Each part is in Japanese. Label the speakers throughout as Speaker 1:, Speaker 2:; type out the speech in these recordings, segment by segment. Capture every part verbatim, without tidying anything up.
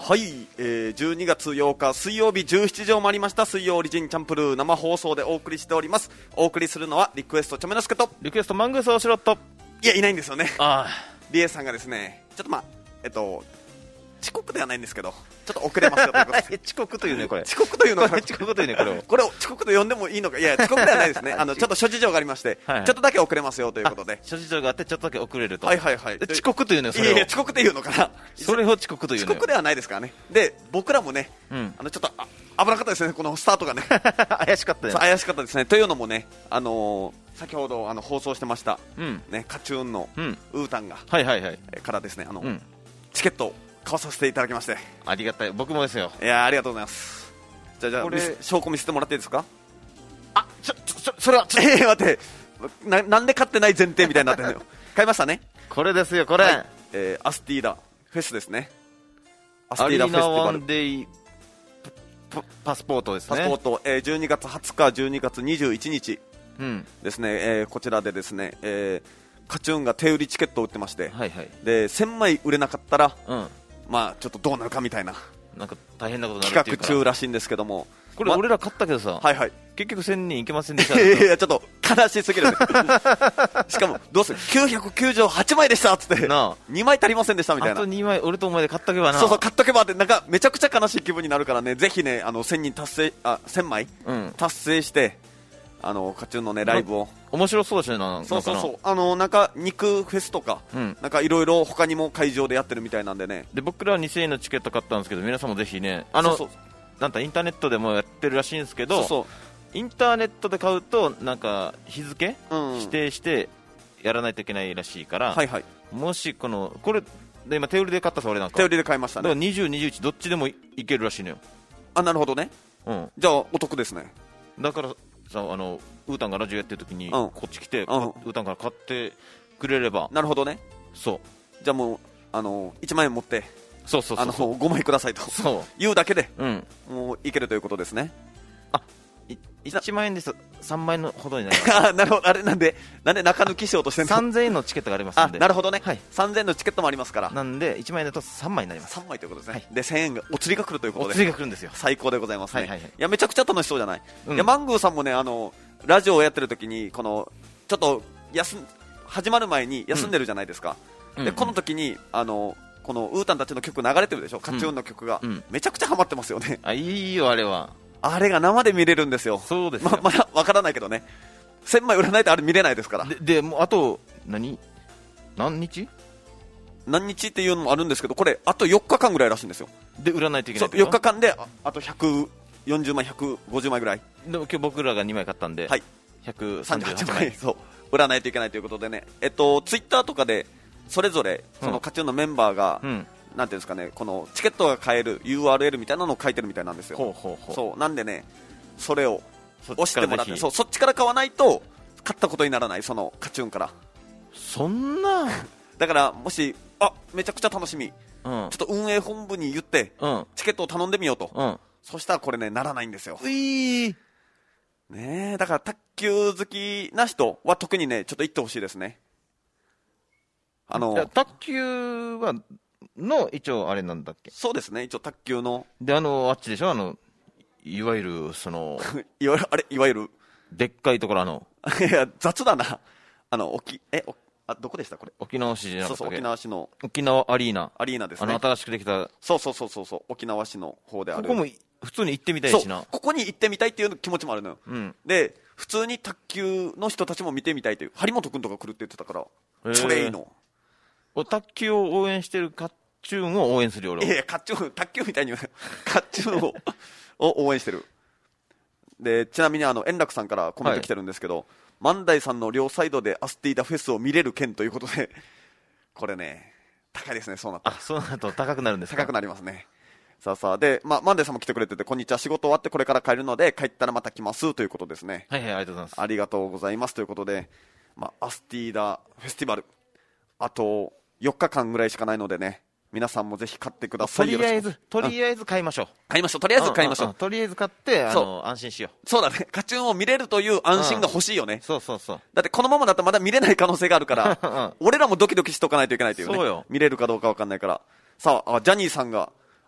Speaker 1: はい、えー、じゅうにがつようか水曜日じゅうしちじを回りました。水曜オリジンチャンプルー生放送でお送りしております。お送りするのはリクエストチョメノスケと
Speaker 2: リクエストマングースオシロット。
Speaker 1: いやいないんですよね。
Speaker 2: あ
Speaker 1: リエさんがですねちょっとまあえっと遅刻ではないんですけどちょっと遅れますよということで
Speaker 2: 遅刻というねこれ
Speaker 1: 遅刻というのか
Speaker 2: 遅刻というねこれを
Speaker 1: これを遅刻と呼んでもいいのか。いや遅刻ではないですねあのちょっと諸事情がありまして、
Speaker 2: はいはい、
Speaker 1: ちょっとだけ遅れますよということで
Speaker 2: 諸事情があってちょっとだけ遅れると。
Speaker 1: はいはいはい。
Speaker 2: 遅刻というねそれを。
Speaker 1: いやいや遅刻というのかな。
Speaker 2: それを遅刻というね。
Speaker 1: 遅刻ではないですからね。で僕らもね、うん、あのちょっとあ危なかったですねこのスタートがね
Speaker 2: 怪しかったね。
Speaker 1: 怪しかったですね。というのもねあのー、先ほどあの放送してました、
Speaker 2: うん
Speaker 1: ね、カチューンのウータンが、
Speaker 2: うん、はいはいはい、
Speaker 1: からですねあの、
Speaker 2: うん、
Speaker 1: チケットを買わさせていただきまして。
Speaker 2: ありがたい。僕もですよ。
Speaker 1: いやありがとうございます。じゃあじゃあ証拠見せてもらっていいですか。
Speaker 2: あちょちょそれはちょ
Speaker 1: えー、待ってな、なんで買ってない前提みたいになってるのよ買いましたね。
Speaker 2: これですよこれ、はい、
Speaker 1: えー、アスティーダフェスですね。
Speaker 2: アスティーダフェスティバルアリーナワンデイパスポートですね。
Speaker 1: パスポート、えー、じゅうにがつはつかじゅうにがつにじゅういちにちですね、
Speaker 2: うん、
Speaker 1: えー、こちらでですね、えー、カチューンが手売りチケットを売ってまして、
Speaker 2: はいはい、
Speaker 1: でせんまい売れなかったら、
Speaker 2: うん、
Speaker 1: まあちょっとどうなるかみたいな
Speaker 2: なんか大変なことになるっていう
Speaker 1: 企画中らしいんですけども、
Speaker 2: これ俺ら買ったけどさ、
Speaker 1: ま、はいはい、
Speaker 2: 結局せんにんいけませんでした
Speaker 1: いやいやちょっと悲しすぎるねしかもどうするきゅうひゃくきゅうじゅうはちまいでしたっつって
Speaker 2: なあ
Speaker 1: にまい足りませんでしたみたいな。
Speaker 2: あとにまい俺とお前で買っとけばな。
Speaker 1: そうそう買っとけばってなんかめちゃくちゃ悲しい気分になるからね、ぜひねあのせんにん達成あせんまい、うん、達成してあのカチューンのねライブを
Speaker 2: 面白そうですね。な
Speaker 1: そうそうそうあのなんか肉フェスとか、うん、なんかいろいろ他にも会場でやってるみたいなんでね。
Speaker 2: で僕らはにせんえんのチケット買ったんですけど、皆さんもぜひねあのそうそうなんかインターネットでもやってるらしいんですけど、そうそうインターネットで買うとなんか日付、うん、指定してやらないといけないらしいから、はいはい、もしこのこれで今手売りで買ったさ俺なんか
Speaker 1: 手売りで買いましたね。
Speaker 2: だからにじゅう、にじゅういちどっちでもいけるらしいのよ。
Speaker 1: あなるほどね、うん、じゃあお得ですね。
Speaker 2: だからさあのウータンがラジオやってる時に、うん、こっち来て、うん、ウータンから買ってくれれば。
Speaker 1: なるほどね。
Speaker 2: そう
Speaker 1: じゃあもうあのいちまんえん持って
Speaker 2: そうそうそうそう
Speaker 1: あのごまいくださいとそう言うだけで、うん、もういけるということですね。
Speaker 2: あいちまんえんですとさんまんえんのほどになります
Speaker 1: あなるほど。あれなんでなんで中抜きしようとしてんの
Speaker 2: さんぜんえんのチケットがありますんで。
Speaker 1: あなるほどね、
Speaker 2: はい、
Speaker 1: さんぜんえんのチケットもありますから
Speaker 2: なんでいちまんえんだとさんまいになります。
Speaker 1: さんまいということですね、はい、でせんえんがお釣りが来るということで。
Speaker 2: お釣りが来るんですよ。
Speaker 1: 最高でございますね、
Speaker 2: はいはいはい、
Speaker 1: いやめちゃくちゃ楽しそうじゃない、うん、いやマングーさんもねあのラジオをやってる時にこのちょっと休始まる前に休んでるじゃないですか、うん、でこの時にあのこのウータンたちの曲流れてるでしょ、カチューンの曲が、うん、めちゃくちゃハマってますよね。
Speaker 2: あいいよあれは。
Speaker 1: あれが生で見れるんですよ。
Speaker 2: そうですよ、
Speaker 1: ままだわからないけどねせんまい売らないとあれ見れないですから。
Speaker 2: ででもうあと何何日
Speaker 1: 何日っていうのもあるんですけど、これあとよっかかんぐらいらしいんですよ。
Speaker 2: で売らないといけない
Speaker 1: そうよっかかんで あ, あとひゃくよんじゅうまいひゃくごじゅうまいぐらい。
Speaker 2: でも今日僕らがにまい買ったんで、はい、ひゃくさんじゅうはちまい
Speaker 1: そう売らないといけないということでね、えっとツイッターとかでそれぞれそのカチューンのメンバーが、うん、なんていうんですかね、このチケットが買える ユーアールエル みたいなのを書いてるみたいなんですよ。
Speaker 2: ほうほうほう。
Speaker 1: そうなんでねそれを押してもらって、そうそっちから買わないと買ったことにならない、そのカチューンから。
Speaker 2: そんな
Speaker 1: だからもしあめちゃくちゃ楽しみ、うん、ちょっと運営本部に言って、うん、チケットを頼んでみようと、うん、そしたらこれねならないんですよ。
Speaker 2: ういー
Speaker 1: ね、だから卓球好きな人は特にねちょっと行ってほしいですね。あの
Speaker 2: 卓球はの一応あれなんだっけ。
Speaker 1: そうですね一応卓球の
Speaker 2: であのあっちでしょ、あのいわゆるその
Speaker 1: いわゆるあれいわゆる
Speaker 2: でっかいところあの
Speaker 1: いや雑だなあの沖えおあどこでしたこれ。
Speaker 2: 沖縄市じゃなかったっけ。
Speaker 1: そうそう沖縄市の
Speaker 2: 沖縄アリーナ
Speaker 1: アリーナですね。
Speaker 2: あの新しくできた。
Speaker 1: そうそうそうそうそう沖縄市の方である。
Speaker 2: ここも普通に行ってみたいしな。
Speaker 1: そうここに行ってみたいっていう気持ちもあるのよ、うん、で普通に卓球の人たちも見てみたいという張本君とか来るって言ってたからそれいいの。
Speaker 2: お卓球を応援してるカチューンを応援するよ俺は。
Speaker 1: いやいやカチューン卓球みたいにカチューンをを応援してる。でちなみにあの円楽さんからコメント来てるんですけど、はい、万代さんの両サイドでアスティーダフェスを見れる券ということでこれね高いですね。そうなったら
Speaker 2: あそうなると高くなるんですか。
Speaker 1: 高くなりますね。さあさあで、まあ、万代さんも来てくれててこんにちは仕事終わってこれから帰るので帰ったらまた来ますということですね。
Speaker 2: はいはいありがとうございます。
Speaker 1: ありがとうございますということで、まあ、アスティーダフェスティバルあとよっかかんぐらいしかないのでね皆さんもぜひ買ってください。
Speaker 2: とりあえずとりあえず買いましょう、うん、
Speaker 1: 買いましょうとりあえず買いましょう、
Speaker 2: うんうんうん、とりあえず買ってあの安心しよう。
Speaker 1: そうだねカチューンを見れるという安心が欲しいよね、うん、
Speaker 2: そうそうそう。
Speaker 1: だってこのままだとまだ見れない可能性があるから、うん、俺らもドキドキしとかないといけないというね。見れるかどうか分かんないから。さあジャニーさんが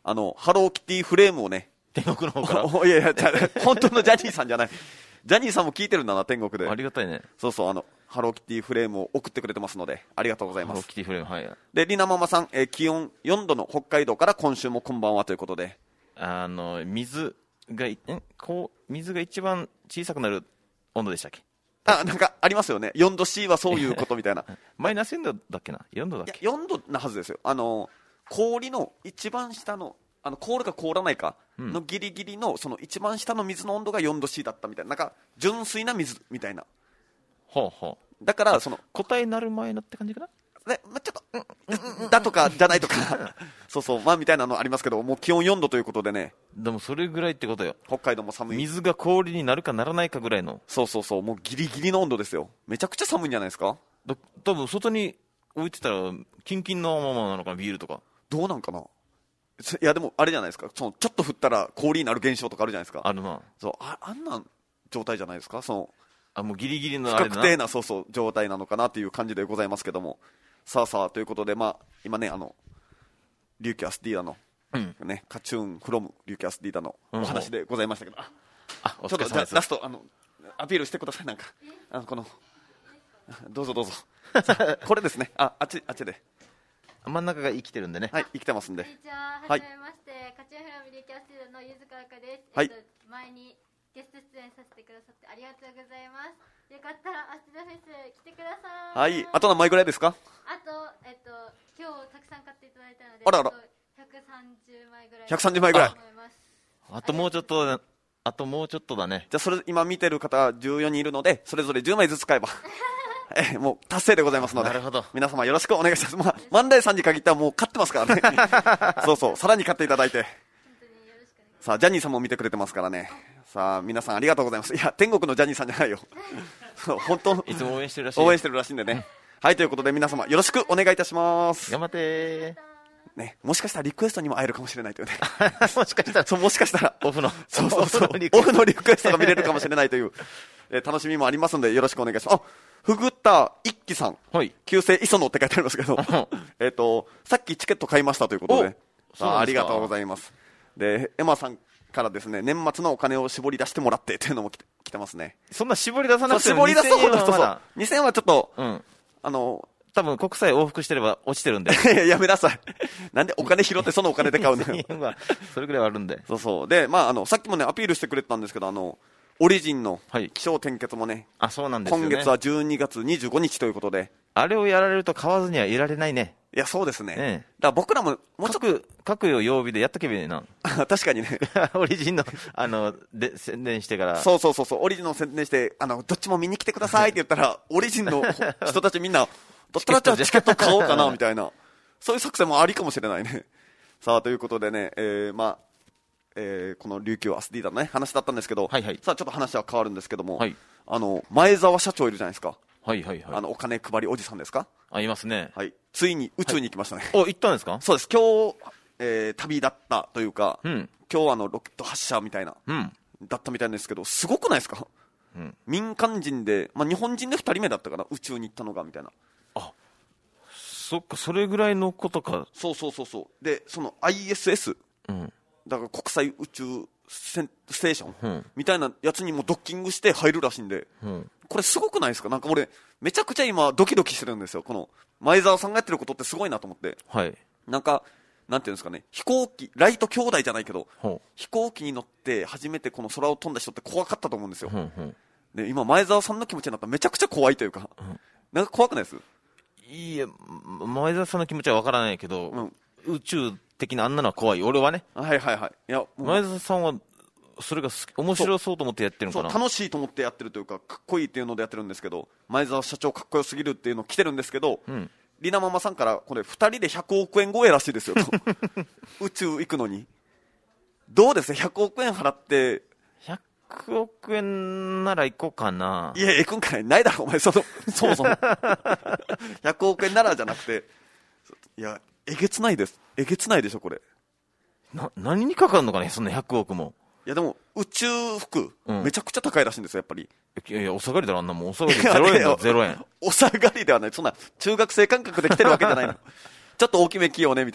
Speaker 1: あのハローキティフレームをね、
Speaker 2: 天国の方から
Speaker 1: いやいや本当のジャニーさんじゃない、ジャニーさんも聞いてるんだな、天国で。
Speaker 2: ありがたいね。
Speaker 1: そうそう、あのハローキティフレームを送ってくれてますので、ありがとうございます。
Speaker 2: ハローキティフレーム、はい。
Speaker 1: でりなママさん、えー、気温よんどの北海道から今週もこんばんはということで、
Speaker 2: あの水がんこう水が一番小さくなる温度でしたっけ。
Speaker 1: あ、なんかありますよね、よんど C はそういうことみたいな
Speaker 2: マイナスよんどだっけな、よんどだっけ。
Speaker 1: いやよんどなはずですよ。あの氷の一番下のあの凍るか凍らないかのギリギリの、その一番下の水の温度が よんど C だったみたいな、なんか純粋な水みたいな。
Speaker 2: ほうほ
Speaker 1: うだからその
Speaker 2: 答えになる前のって感じかな、
Speaker 1: ね、まあ、ちょっとだとかじゃないとかそうそう、まあみたいなのありますけど、もう気温よんどということでね。
Speaker 2: でもそれぐらいってことよ。
Speaker 1: 北海道も寒い。
Speaker 2: 水が氷になるかならないかぐらいの。
Speaker 1: そうそうそう、もうギリギリの温度ですよ。めちゃくちゃ寒いんじゃないですか。
Speaker 2: だ多分外に置いてたらキンキンのままなのかな、ビールとか。
Speaker 1: どうなんかな。いやでもあれじゃないですか、そのちょっと降ったら氷になる現象とかあるじゃないですか。
Speaker 2: あるな。
Speaker 1: そう、 あ, あんな状態じゃないですか。その
Speaker 2: あ、もうギリギリの
Speaker 1: 不
Speaker 2: あれだな、
Speaker 1: 確定な、そうそう状態なのかなという感じでございますけども。さあさあということで、まあ今ね、あのリューキャスディーダの、うんね、カチューンフロムリューキャスディーダのお話でございましたけど、うん、あ
Speaker 2: あお
Speaker 1: ちょっと
Speaker 2: 疲れ様です。
Speaker 1: ラストあのアピールしてください。なんかあのこのどうぞどうぞこれですね。ああっちあっちで
Speaker 2: 真ん中が生きてるんでね。
Speaker 1: はい、生きてますんで。
Speaker 3: こんにちは、はじめまして、はい、カチューンフラムリューキャスティーダのゆずかあかです。
Speaker 1: はい、
Speaker 3: えっと、前にゲスト出演させてくださってありがとうございます。よかったらアスティダフェス来てください。
Speaker 1: はい、あと何枚ぐらいですか。
Speaker 3: あと、えっと、今日たくさん買っていただいたので、
Speaker 1: あらあら、
Speaker 3: ひゃくさんじゅうまいぐらい。
Speaker 1: ひゃくさんじゅうまいぐらい。
Speaker 2: あともうちょっと、あともうちょっとだね。
Speaker 1: じゃあそれ今見てる方じゅうよにんいるので、それぞれじゅうまいずつ買えばえもう達成でございますので、
Speaker 2: なるほど、
Speaker 1: 皆様よろしくお願いします。まあ、万代さんに限ってはもう買ってますからねそうそう、さらに買っていただいて、さあジャニーさんも見てくれてますからね。さあ皆さんありがとうございます。いや天国のジャニーさんじゃないよそう本当
Speaker 2: いつも応援してるらしい。
Speaker 1: 応援してるらしいんでねはい、ということで皆様よろしくお願いいたします。
Speaker 2: 頑張って
Speaker 1: ね、もしかしたらリクエストにも会えるかもしれないというね
Speaker 2: もしかしたら
Speaker 1: そうもしかしたら
Speaker 2: オフの
Speaker 1: そうそうそうオフのリクエストが見れるかもしれないという、えー、楽しみもありますのでよろしくお願いします。あ、ふぐった一輝さん、はい、旧姓磯野って書いてありますけどえっとさっきチケット買いましたということで、あ, ありがとうございます。でエマさんからですね、年末のお金を絞り出してもらってというのも来て、来てますね。
Speaker 2: そんな絞り出さなくても
Speaker 1: 絞り出すほどそうそうにせんえんはちょっと、うん、あの
Speaker 2: 多分国際往復してれば落ちてるんで
Speaker 1: やめなさいなんでお金拾ってそのお金で買うのよ
Speaker 2: それぐらいはあるんで。
Speaker 1: そうそうで、まあ、あのさっきもねアピールしてくれてたんですけど、あのオリジンの起承転結もね、
Speaker 2: はい、あそうなんですよね、
Speaker 1: 今月はじゅうにがつにじゅうごにちということで、
Speaker 2: あれをやられると買わずにはいられないね。
Speaker 1: いやそうですね、
Speaker 2: ええ、
Speaker 1: だから僕らももうちょっと
Speaker 2: 各曜曜日でやっとけばいいな
Speaker 1: 確かにね
Speaker 2: オリジンのあので宣伝してから、
Speaker 1: そうそうそうそう、オリジンの宣伝してあのどっちも見に来てくださいって言ったらオリジンの人たちみんなどったらじゃあチケット買おうかなみたいなそういう作戦もありかもしれないねさあということでね、えー、まあえー、この琉球アスディーダのね話だったんですけど、はいはい、さあちょっと話は変わるんですけども、はい、あの前澤社長いるじゃないですか。
Speaker 2: はいはいはい、
Speaker 1: あのお金配りおじさんですか。
Speaker 2: あいますね、
Speaker 1: はい、ついに宇宙に行きましたね、
Speaker 2: はい、お行ったんですか。
Speaker 1: そうです、今日、えー、旅立ったというか、うん、今日あのロケット発射みたいな、うん、だったみたいなんですけど、すごくないですか、うん、民間人で、まあ、日本人でふたりめだったかな、宇宙に行ったのがみたいな。
Speaker 2: あそっか、それぐらいのことか。
Speaker 1: そうそうそうそう、でその アイエスエス、うん、だから国際宇宙ステーション、うん、みたいなやつにもドッキングして入るらしいんで、うん、これすごくないですか。なんか俺めちゃくちゃ今ドキドキしてるんですよ。この前澤さんがやってることってすごいなと思って、はい、なんかなんていうんですかね、飛行機ライト兄弟じゃないけど、飛行機に乗って初めてこの空を飛んだ人って怖かったと思うんですよ、うんうん、で今前澤さんの気持ちになったらめちゃくちゃ怖いというか、うん、なんか怖くないです。
Speaker 2: いや前澤さんの気持ちはわからないけど、うん、宇宙的なあんなのは怖い。俺はね、
Speaker 1: はいはいはい、いや
Speaker 2: 前澤さんはそれが面白そうと思ってやってるのかな。
Speaker 1: そう楽しいと思ってやってるというか、かっこいいっていうのでやってるんですけど、前澤社長かっこよすぎるっていうの来てるんですけど、うん、リナママさんからこれふたりでひゃくおくえん超えらしいですよと宇宙行くのにどうですひゃくおくえん払って。
Speaker 2: ひゃくおくえんなら行こうかな。
Speaker 1: いや行くんかいないだろお前、そのそもそもひゃくおくえんならじゃなくて、いやえげつないです。えげつないでしょこれ。
Speaker 2: な何にかかるのかねそんなひゃくおくも。
Speaker 1: いやでも宇宙服、うん、めちゃくちゃ高いらしいんですよやっぱり。
Speaker 2: いやいやお下がりだろあんなもん。お下がりゼロえんだゼロえん。
Speaker 1: お下がりではない、そんな中学生感覚で来てるわけじゃないのちょっと大きめ着ようねみたいな。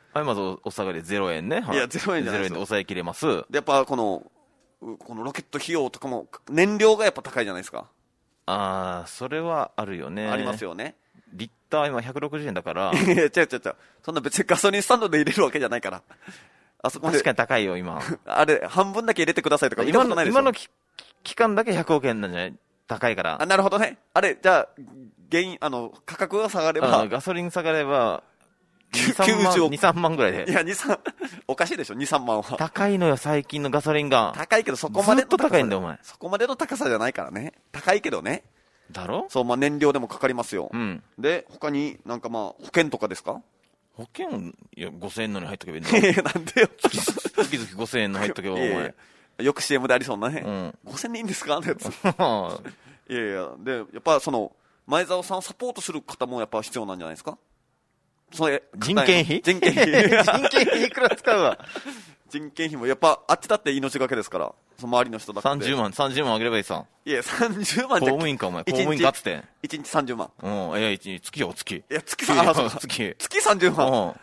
Speaker 2: はい、まずお下がりゼロえんね。
Speaker 1: いやゼロえんじゃないですよ。
Speaker 2: ゼロえんで抑えきれます。
Speaker 1: でやっぱこのこのロケット費用とかも燃料がやっぱ高いじゃないですか。
Speaker 2: ああ、それはあるよね。
Speaker 1: ありますよね。
Speaker 2: リッター今ひゃくろくじゅうえんだから。
Speaker 1: いや違う違う違う、そんな別にガソリンスタンドで入れるわけじゃないから。あそこまで
Speaker 2: 確かに高いよ今。
Speaker 1: あれ半分だけ入れてくださいとか見たことないでしょ。
Speaker 2: 今の期間だけひゃくおくえんなんじゃない？高いから。
Speaker 1: あ、なるほどね。あれじゃあ原因あの価格が下がれば、
Speaker 2: ガソリン下がればに、さんまんぐらいで。
Speaker 1: いやに、さんおかしいでしょ。に、さんまんは
Speaker 2: 高いのよ最近のガソリンが。
Speaker 1: 高いけどそこまでの
Speaker 2: ずっと高いんだよお前。
Speaker 1: そこまでの高さじゃないからね。高いけどね。
Speaker 2: だろ？
Speaker 1: そう、まあ燃料でもかかりますよ。
Speaker 2: うん。
Speaker 1: で他になんかまあ保険とかですか？
Speaker 2: 保険いやごせんえんのに入っとけばいいんだ
Speaker 1: よ。なんでよ。
Speaker 2: 月々ごせんえんの入っとけばお前。
Speaker 1: よく シーエム でありそうなね。
Speaker 2: うん、
Speaker 1: ごせんでいいんですかあのやつ。いやいや、でやっぱその前澤さんをサポートする方もやっぱ必要なんじゃないですか。それ
Speaker 2: 人件費
Speaker 1: 人件費
Speaker 2: 人件費いくら使うわ。
Speaker 1: 人件費もやっぱあっちだって命がけですから、その周りの人だって
Speaker 2: さんじゅうまんさんじゅうまんあげればいいさ。
Speaker 1: いやさんじゅうまんじゃ
Speaker 2: 公務員かお前公務員かっつって
Speaker 1: いちにちさんじゅうまん。
Speaker 2: うん、いやいち月よ月。い
Speaker 1: や月さん
Speaker 2: 月
Speaker 1: 月さんじゅうまん。うん、
Speaker 2: はい、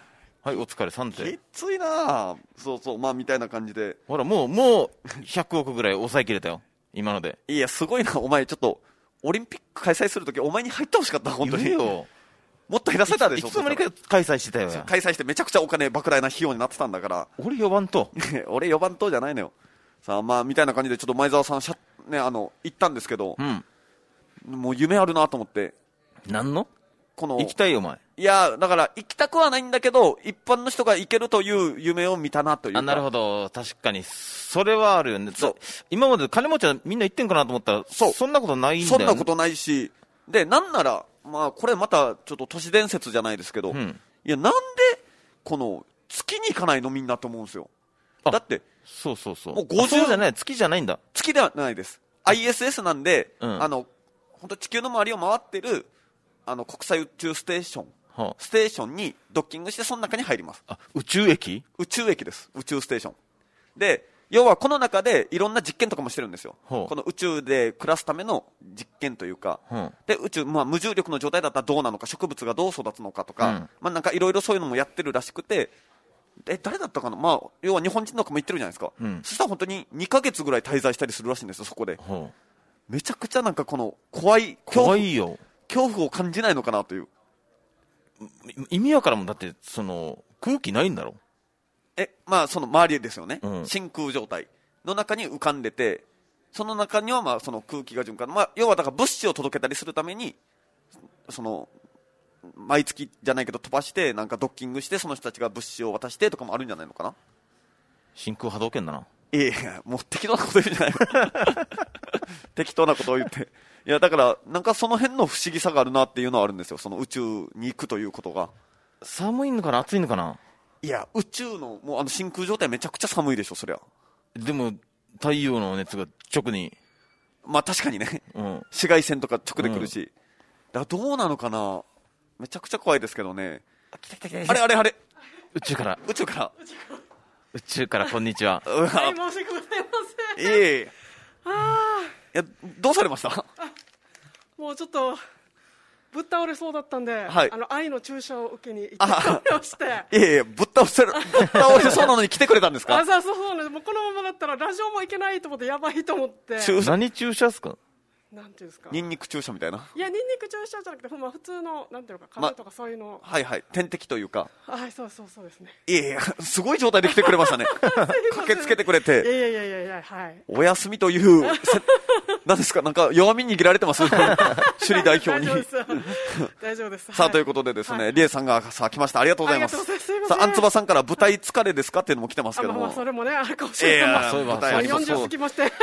Speaker 2: お疲れさんって
Speaker 1: きついな。そうそう、まあみたいな感じで、
Speaker 2: ほらもうもうひゃくおくぐらい抑えきれたよ今ので。
Speaker 1: いやすごいな。お前ちょっとオリンピック開催するときお前に入ってほしかった。本当に
Speaker 2: よ。
Speaker 1: もっと減らせたでしょ。
Speaker 2: いつの間にか開催してたよ。
Speaker 1: 開催してめちゃくちゃお金莫大な費用になってたんだから。
Speaker 2: 俺よばんと
Speaker 1: 俺よばんとじゃないのよ。さあまあみたいな感じでちょっと前澤さんしゃ、ね、あの行ったんですけど、
Speaker 2: うん、
Speaker 1: もう夢あるなと思って。
Speaker 2: 何の
Speaker 1: この
Speaker 2: 行きたいよお前。
Speaker 1: いやだから行きたくはないんだけど一般の人が行けるという夢を見たなというか。
Speaker 2: あ、なるほど。確かにそれはあるよね。そう、今まで金持ちはみんな行ってんかなと思ったら、そう、そんなことないんだよね。
Speaker 1: そんなことないし、でなんならまあこれまたちょっと都市伝説じゃないですけど、うん、いやなんでこの月に行かないのみんなと思うんですよ。だって
Speaker 2: そうそうそう、
Speaker 1: もうごじゅう
Speaker 2: そうじゃない、月じゃないんだ。
Speaker 1: 月ではないです。 アイエスエス なんで、
Speaker 2: うん、
Speaker 1: あの本当地球の周りを回ってるあの国際宇宙ステーション、
Speaker 2: はあ、
Speaker 1: ステーションにドッキングしてその中に入ります。
Speaker 2: あ、宇宙駅？
Speaker 1: 宇宙駅です。宇宙ステーションで、要はこの中でいろんな実験とかもしてるんですよ。この宇宙で暮らすための実験というか、で宇宙、まあ、無重力の状態だったらどうなのか、植物がどう育つのかとか、うん、まあ、なんかいろいろそういうのもやってるらしくて、え誰だったかな、まあ、要は日本人とかも言ってるじゃないですか、うん、そしたら本当ににかげつぐらい滞在したりするらしいんですよ。そこでめちゃくちゃなんかこの怖い恐怖、
Speaker 2: 怖いよ、
Speaker 1: 恐怖を感じないのかなという。
Speaker 2: 意味わからんもん。だってその空気ないんだろ。
Speaker 1: え、まあその周りですよね、
Speaker 2: うん、
Speaker 1: 真空状態の中に浮かんでて、その中にはまあその空気が循環、まあ、要はだから物資を届けたりするためにその毎月じゃないけど飛ばしてなんかドッキングしてその人たちが物資を渡してとかもあるんじゃないのかな。
Speaker 2: 真空波動拳だな。
Speaker 1: いやいやもう適当なこと言うんじゃない適当なことを言って、いやだからなんかその辺の不思議さがあるなっていうのはあるんですよ。その宇宙に行くということが。
Speaker 2: 寒いのかな暑いのかな。
Speaker 1: いや宇宙のもうあの真空状態めちゃくちゃ寒いでしょそりゃ。
Speaker 2: でも太陽の熱が直に、
Speaker 1: まあ確かにね、うん、紫外線とか直で来るし、うん、だからどうなのかな。めちゃくちゃ怖いですけどね。あれあれあれ
Speaker 2: 宇宙から
Speaker 1: 宇宙から
Speaker 2: 宇宙からこんにちは。
Speaker 4: はい、申し訳ございません。
Speaker 1: いえいえ。あいやどうされました？
Speaker 4: もうちょっとぶっ倒れそうだったんで、はい、あの愛の注射を受けに行ってまして。
Speaker 1: いやいやぶっ倒せるぶっ倒れそうなのに来てくれたんですか？
Speaker 4: あ、そうそうそう、もうこのままだったらラジオもいけないと思ってやばいと思って。
Speaker 2: 何注射ですか？
Speaker 4: なんていうんですか、
Speaker 1: ニンニク注射みたいな。
Speaker 4: いやニンニク注射じゃなくて、まあ、普通のなんていうのか風邪とかそういうの、
Speaker 1: ま、はいはい点滴というか。
Speaker 4: はいそうそうそうですね。
Speaker 1: いやいやすごい状態で来てくれましたね駆けつけてくれて。
Speaker 4: いやいやいやいやいや、はい、
Speaker 1: お休みというなんですか、なんか弱み握られてます首里代表に
Speaker 4: 大丈夫です
Speaker 1: さあ、はい、ということでですね、はい、リエさんがさあ来ました。ありがとうございます。さあ、あんつばさんから舞台疲れですかっていうのも来てますけども。
Speaker 4: あ、まあ、それもねあるかもしれない。
Speaker 1: えー、そういえば
Speaker 4: よんじゅう過ぎまして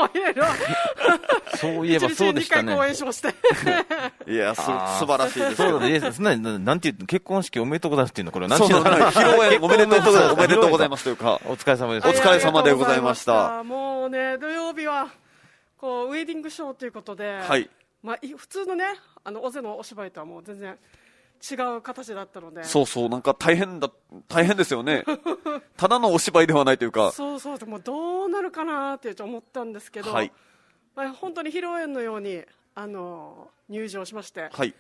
Speaker 2: そういえばそうでしたね。
Speaker 4: いちにちににかい公演しまして
Speaker 1: いやす素晴らしいです。
Speaker 2: そうだね。な, なんて言う結婚式おめでとうございますっていうのこれは何
Speaker 1: ていうの披露宴おめでとうございますおめでとうございますというか
Speaker 2: お疲れ様です。
Speaker 1: お疲れ様でございました。
Speaker 4: もうね土曜日はこうウェディングショーということで、
Speaker 1: はい、
Speaker 4: まあ、普通のねあの尾瀬のお芝居とはもう全然違う形だったので。
Speaker 1: そうそう、なんか大変だ大変ですよねただのお芝居ではないというか。
Speaker 4: そうそう、もうどうなるかなって思ったんですけど、はい、まあ、本当に披露宴のようにあの入場しまして、
Speaker 1: はい、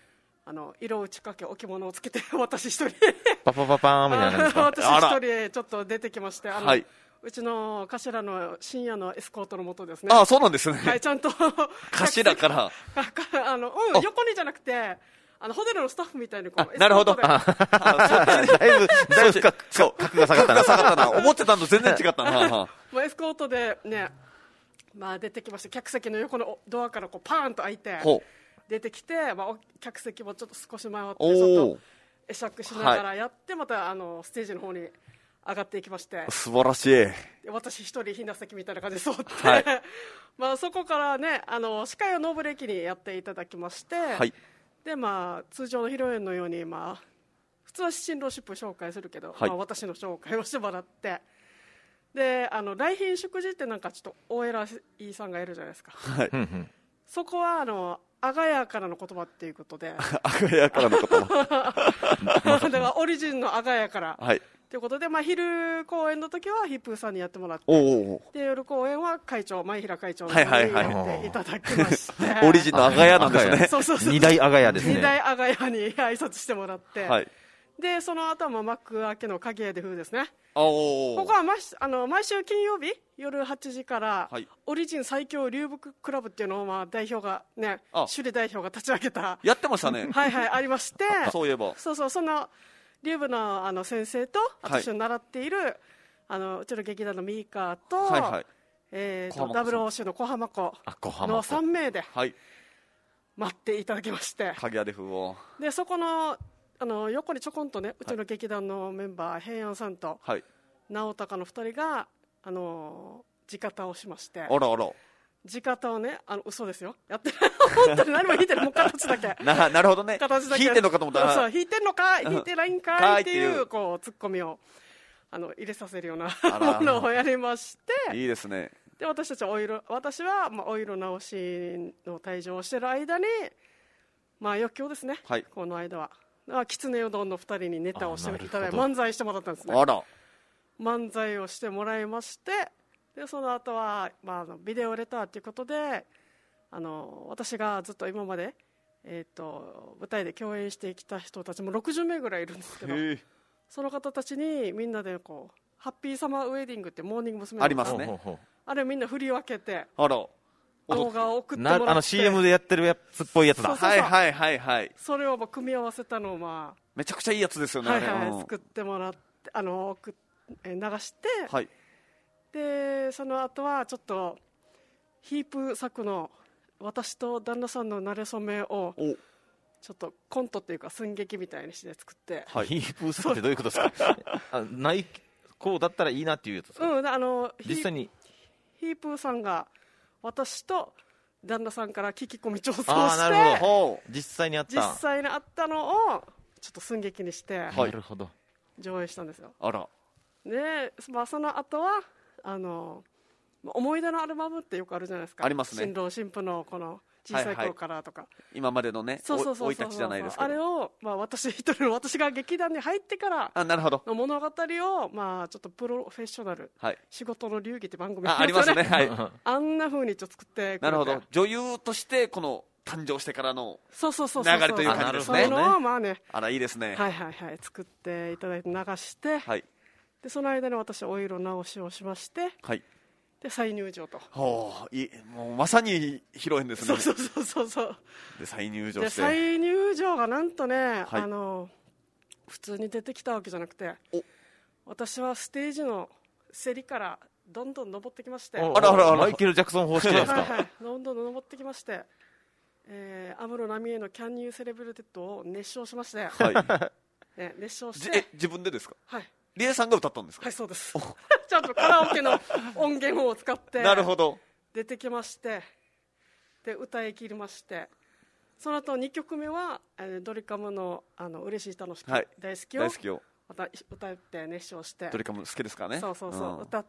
Speaker 4: あの色打ち掛け置物をつけて私一人
Speaker 2: パパパパーンみたいな感じですか。
Speaker 4: 私一人ちょっと出てきまして、あの、はい、うちの頭の深夜のエスコートのもとですね。
Speaker 1: ああ、そうなんですね。
Speaker 4: はい、ちゃんと
Speaker 1: 頭から
Speaker 4: あの、うん、横にじゃなくて、あのホテルのスタッフみたいにこう、
Speaker 1: なるほど。だいぶだいぶそう格が下がったな、下がったな。思ってたの全然違ったな。
Speaker 4: もうエスコートでね、まあ出てきまして、客席の横のドアからこうパーンと開いて出てきて、まあ客席もちょっと少し回って外会釈しながらやって、またあのステージの方に上がっていきまして、
Speaker 1: 素晴らしい。
Speaker 4: 私一人ひな席みたいな感じで座って、はい、まあそこからね、あの司会をノーブレーキにやっていただきまして、はい、でまあ通常の披露宴のように、まあ普通は新郎新婦紹介するけど、はい、まあ、私の紹介をしてもらって、であの来賓祝辞ってなんかちょっとお偉いさんがいるじゃないですか、はい、そこはあのあがやからの言葉っていうことで
Speaker 1: あがやからの言葉
Speaker 4: だからオリジンのあがやから、はい、ということで、まあ、昼公演の時はヒップーさんにやってもらって、おで夜公演は会長前平会長にやっていただきまして、はいはいはい、
Speaker 1: オリジンのあがやなんですね。
Speaker 4: そうそうそう、
Speaker 2: 二大あがやですね。
Speaker 4: 二大あがやに挨拶してもらって、はい、でその後は幕開けの影絵で風ですね。おここは毎あの毎週金曜日夜はちじから、はい、オリジン最強流木クラブっていうのを、まあ、代表がね、首里代表が立ち上げた、
Speaker 1: やってましたね
Speaker 4: はいはいありまして
Speaker 1: そういえば
Speaker 4: そうそうその流部 の, あの先生と私の習っている、はい、あのうちの劇団のミーカーと、はいはい、えー、とダブルオーシュの小浜子のさん名で待っていただきまして、
Speaker 1: 影で風を
Speaker 4: でそこのあの横にちょこんとね、うちの劇団のメンバー、平安さんと、はい、直高のふたりがあの地方をしまして、
Speaker 1: あらあら
Speaker 4: 地方をね、あの嘘ですよ、やってない本当に何も弾いてる、もう形だけ
Speaker 1: な, なるほどね、
Speaker 4: 形だけ
Speaker 1: 弾いてんのかと思ったら、
Speaker 4: そうそう弾いてんのか弾いてないんかいっていうこうツッコミをあの入れさせるようなものをやりまして、
Speaker 1: いいですね。
Speaker 4: で私たちはお色私は、まあ、お色直しの退場をしている間に、まあ余興ですね、はい、この間はきつねうどんのふたりにネタをしていただいて漫才してもらったんですね。
Speaker 1: あら
Speaker 4: 漫才をしてもらいまして、でその後は、まあ、ビデオレターということで、あの私がずっと今まで、えー、と舞台で共演してきた人たちもろくじゅうめいぐらいいるんですけど、その方たちにみんなでこうハッピーサマーウェディングってモーニング娘。
Speaker 1: ありますね。
Speaker 4: あれみんな振り分けて、
Speaker 1: あら
Speaker 4: 動画を送ってもらって、
Speaker 2: あの シーエム でやってるやつっぽいやつだ。
Speaker 4: そうそうそう、
Speaker 1: はいはいはいはい。
Speaker 4: それを組み合わせたのを、まあ、
Speaker 1: めちゃくちゃいいやつですよね、
Speaker 4: はいはい、作ってもらってあの送流して、はい、でその後はちょっとヒープ作の私と旦那さんの馴れ初めをちょっとコントっていうか寸劇みたいにして作って、
Speaker 2: はい、ヒープ作ってどういうことですかあないこうだったらいいなっていうやつですか。
Speaker 4: うん、あの
Speaker 2: 実際に
Speaker 4: ヒープーさんが私と旦那さんから聞き込み調査をして、
Speaker 2: あ、なるほど、実際にあった
Speaker 4: 実際にあったのをちょっと寸劇にして、
Speaker 2: はい、なるほど、
Speaker 4: 上映したんですよ。
Speaker 1: あら
Speaker 4: で、まあ、その後はあの思い出のアルバムってよくあるじゃないですか。
Speaker 1: ありますね。
Speaker 4: 新郎新婦のこの小さい頃からとか、はいはい、
Speaker 1: 今までのね生い立ちじゃないですけど、
Speaker 4: あれを、まあ、私一人の私が劇団に入ってからの物語を、まあ、ちょっとプロフェッショナル、はい、仕事の流儀って番組
Speaker 1: ありますね、はい、
Speaker 4: あんな風にちょっと作ってくれて、
Speaker 1: なるほど、女優としてこの誕生してからの流
Speaker 4: れ
Speaker 1: という感じですね。
Speaker 4: そういうのを、まあね、
Speaker 1: あらいいですね、
Speaker 4: はいはいはい、作っていただいて流して、はい、でその間に私お色直しをしまして、はい、で再入場と、
Speaker 1: ほう、いもうまさに披露宴ですね。
Speaker 4: そうそうそうそうそう、
Speaker 1: で再入場して、
Speaker 4: で再入場がなんとね、はい、あの普通に出てきたわけじゃなくて、私はステージの競りからどんどん登ってきまして、
Speaker 1: あらあらあら、
Speaker 2: マイケル・ジャクソン方式ですか。
Speaker 4: はいはい、どんどん登ってきまして、えー、安室奈美恵のキャンユーセレブレテッドを熱唱しまして、はいね、熱唱して、
Speaker 1: え自分でですか。
Speaker 4: はい、
Speaker 1: リエさんが歌ったんですか。
Speaker 4: はい、そうですちゃんとカラオケの音源を使って
Speaker 1: なるほど
Speaker 4: 出てきまして、で歌い切りまして、その後にきょくめは、えー、ドリカムのあの嬉しい楽しき、はい、大好きを
Speaker 1: 大好きを
Speaker 4: また歌って熱唱して、
Speaker 1: ドリカム好きですからね。
Speaker 4: そうそうそう、うん、歌って、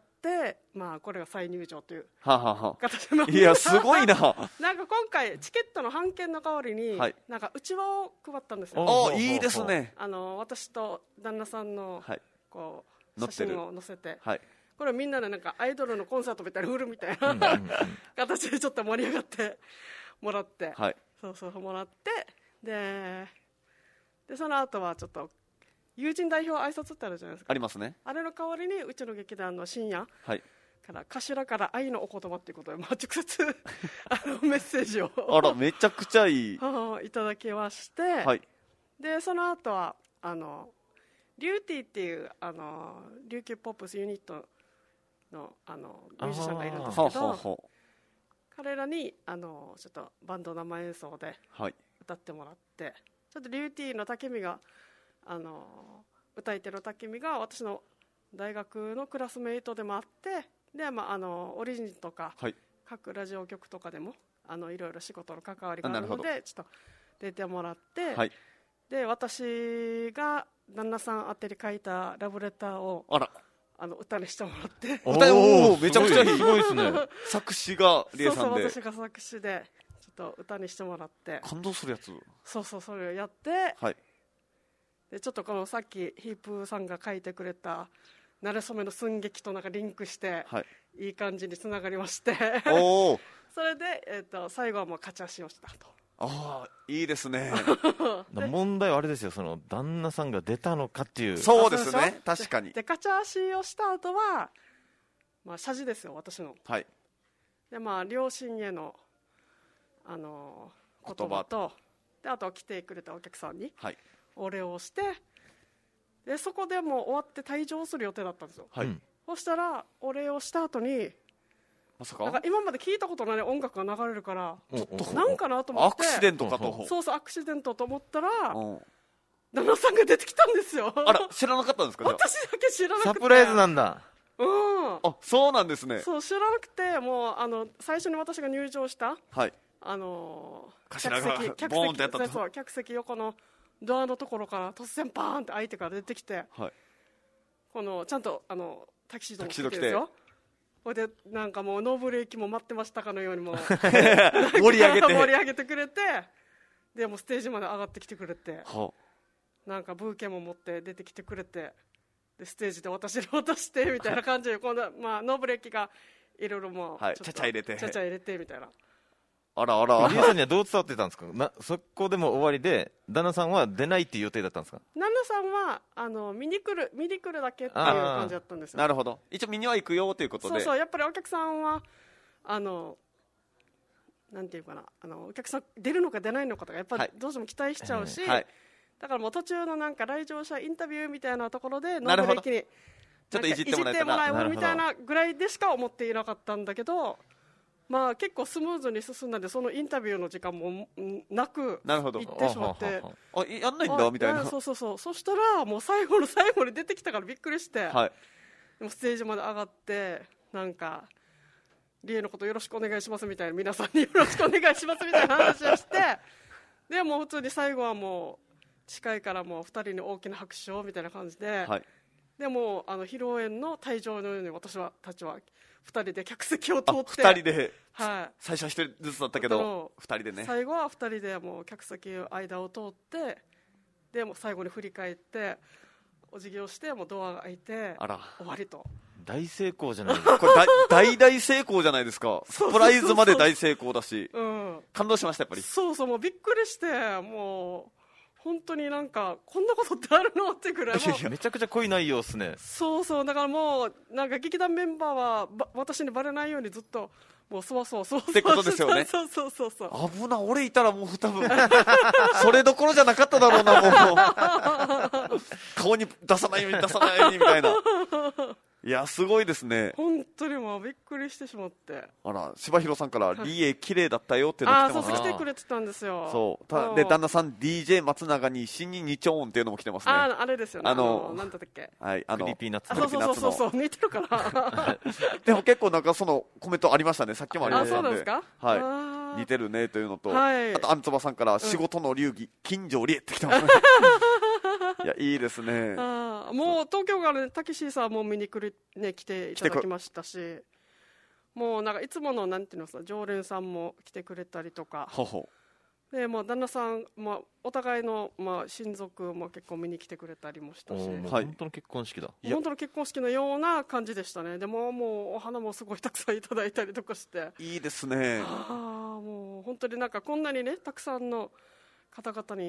Speaker 4: まあ、これが再入場という
Speaker 1: ははは
Speaker 4: 形の
Speaker 1: いやすごいな
Speaker 4: なんか今回チケットの半券の代わりに、はい、なんかうちわを配ったんですよ。
Speaker 1: おいいですね。
Speaker 4: あの私と旦那さんの、はい、こう写真を載せて、はい、これみんなでなんかアイドルのコンサートみたいなフルみたいな形でちょっと盛り上がってもらって、はい、そうそうもらって、ででその後はちょっと友人代表挨拶ってあるじゃないですか。
Speaker 1: ありますね。
Speaker 4: あれの代わりにうちの劇団の深夜、
Speaker 1: はい、
Speaker 4: から頭から愛のお言葉っていうことで、まあ、直接あのメッセージを
Speaker 1: あらめちゃくちゃいい
Speaker 4: いただきまして、
Speaker 1: はい、
Speaker 4: でその後はあのリューティーっていうあの琉球ポップスユニット の, あのミュージシャンがいるんですけど、彼らにあのちょっとバンド生演奏で歌ってもらって、はい、ちょっとリューティーの武美があの歌い手の武美が私の大学のクラスメイトでもあって、で、まあ、あのオリジンとか、はい、各ラジオ局とかでもあのいろいろ仕事の関わりがあるのでちょっと出てもらって、はい、で私が旦那さん宛てに書いたラブレターをあらあの歌にしてもらって、
Speaker 1: おおめちゃくちゃいい、すごいですね。作詞がリエさんで、
Speaker 4: そうそう私が作詞でちょっと歌にしてもらって、
Speaker 1: 感動するやつ、
Speaker 4: そうそうそれをやって、はい、でちょっとこのさっきヒープさんが書いてくれたなれそめの寸劇となんかリンクして、はい、いい感じにつながりましておそれで、えー、と最後はもう勝ち足をしたと。
Speaker 1: ああいいですね
Speaker 2: 問題はあれですよ、その旦那さんが出たのかっていう。
Speaker 1: そうですね、確かに。
Speaker 4: で勝ち足をした後は、まあ、謝辞ですよ私の、はい、でまあ両親への、あのー、言葉とであと来てくれたお客さんにお礼をして、でそこでもう終わって退場する予定だったんですよ、はい、そしたらお礼をした後に
Speaker 1: まさか
Speaker 4: なんか今まで聞いたことない音楽が流れるからちょっとなんかなと思って、
Speaker 1: アクシデントかと、
Speaker 4: そうそうアクシデントと思ったら旦那さんが出てきたんですよ。
Speaker 1: あら知らなかったんですか。
Speaker 4: 私だけ知らなくて、
Speaker 2: サプライズなんだ。
Speaker 4: うん、
Speaker 1: あそうなんですね。
Speaker 4: そう知らなくて、もうあの最初に私が入場した、はい、あの
Speaker 1: 頭がボーンってやったと、
Speaker 4: そう客席横のドアのところから突然バーンって開いてから出てきて、はい、このちゃんとあのタキシードも着てですよ。それでなんかもうノーブル駅も待ってましたかのようにも
Speaker 1: 盛り上げて
Speaker 4: 盛り上げてくれて、でもステージまで上がってきてくれて、はなんかブーケも持って出てきてくれて、でステージで私に渡してみたいな感じで今度は、まあ、ノーブル駅がいろいろもう、はい、ちゃちゃ入れてちゃちゃ入れてみたいな。
Speaker 1: あらあら、
Speaker 2: リエさんにはどう伝わってたんですか。なそこでも終わりで旦那さんは出ないっていう予定だったんですか。
Speaker 4: 旦那さんはあの見に来る見に来るだけっていう感じだったんですよ。
Speaker 1: なるほど、一応見には行くよということで。
Speaker 4: そうそう、やっぱりお客さんはあのなんていうかな、あのお客さん出るのか出ないのかとかやっぱりどうしても期待しちゃうし、はい、だからもう途中のなんか来場者インタビューみたいなところでノーブル駅に
Speaker 1: ちょっといじってもらえたら
Speaker 4: いじってもらえるみたいなぐらいでしか思っていなかったんだけど、まあ、結構スムーズに進んだんでそのインタビューの時間もなく行ってしまって、
Speaker 1: あやんないんだみたいな。
Speaker 4: そうそうそう、そしたらもう最後の最後に出てきたからびっくりして、はい、でもステージまで上がってなんかリエのことよろしくお願いしますみたいな、皆さんによろしくお願いしますみたいな話をしてでもう普通に最後はもう近いからもうふたりに大きな拍手をみたいな感じで、はい、でもあの披露宴の退場のように私はたちはふたりで客席を通って
Speaker 1: ふたりで、
Speaker 4: はい、
Speaker 1: 最初はひとりずつだったけどふたりでね、
Speaker 4: 最後はふたりでもう客席の間を通ってでも最後に振り返ってお辞儀をしてもうドアが開いて
Speaker 1: あら
Speaker 4: 終わりと。
Speaker 2: 大成功じゃないですか。
Speaker 1: これ大大成功じゃないですか。サプライズまで大成功だし、うん、感動しましたやっぱり。
Speaker 4: そうそう、もうびっくりしてもう本当になんかこんなことってあるのってくらいもう
Speaker 2: めちゃくちゃ濃い内容ですね。
Speaker 4: そうそう、だからもうなんか劇団メンバーはば私にバレないようにずっともうそわそわそわそわ
Speaker 1: ってことですよね。
Speaker 4: そうそうそうそう、
Speaker 1: 危な、俺いたらもう多分それどころじゃなかっただろうな、もう顔に出さないように出さないようにみたいな。いやすごいですね。
Speaker 4: 本当にもうびっくりしてしまって。
Speaker 1: あら、柴弘さんからリエ綺麗だったよっての来てますね。
Speaker 4: ああ、そう来てくれてたんですよ。
Speaker 1: そうたで旦那さん ディージェー 松永に新ににちょーんっていうのも来てますね。
Speaker 4: ああ、あれですよね。あのあのなんだったっけ、
Speaker 1: はい、あの
Speaker 2: クリーピーナッツ
Speaker 4: の。そうそうそうそう、似てるから
Speaker 1: でも結構なんかそのコメントありましたね。さっきもありましたんで。
Speaker 4: あ、そうですか。
Speaker 1: はい、似てるねというのと、
Speaker 4: はい、
Speaker 1: あとあんつばさんから仕事の流儀、うん、金城理恵って来てますねいやいいですね。
Speaker 4: あもう東京から、ね、タキシーさんも見に来る、ね、来ていただきましたし、もうなんかいつものなんていうのさ常連さんも来てくれたりとか、
Speaker 1: ほほ
Speaker 4: でもう旦那さん、まあ、お互いの、まあ、親族も結構見に来てくれたりもしたし、
Speaker 2: 本当の結婚式だ。
Speaker 4: 本当の結婚式のような感じでしたね。でももうお花もすごいたくさんいただいたりとかして、
Speaker 1: いいですね。
Speaker 4: あもう本当になんかこんなにねたくさんの方々に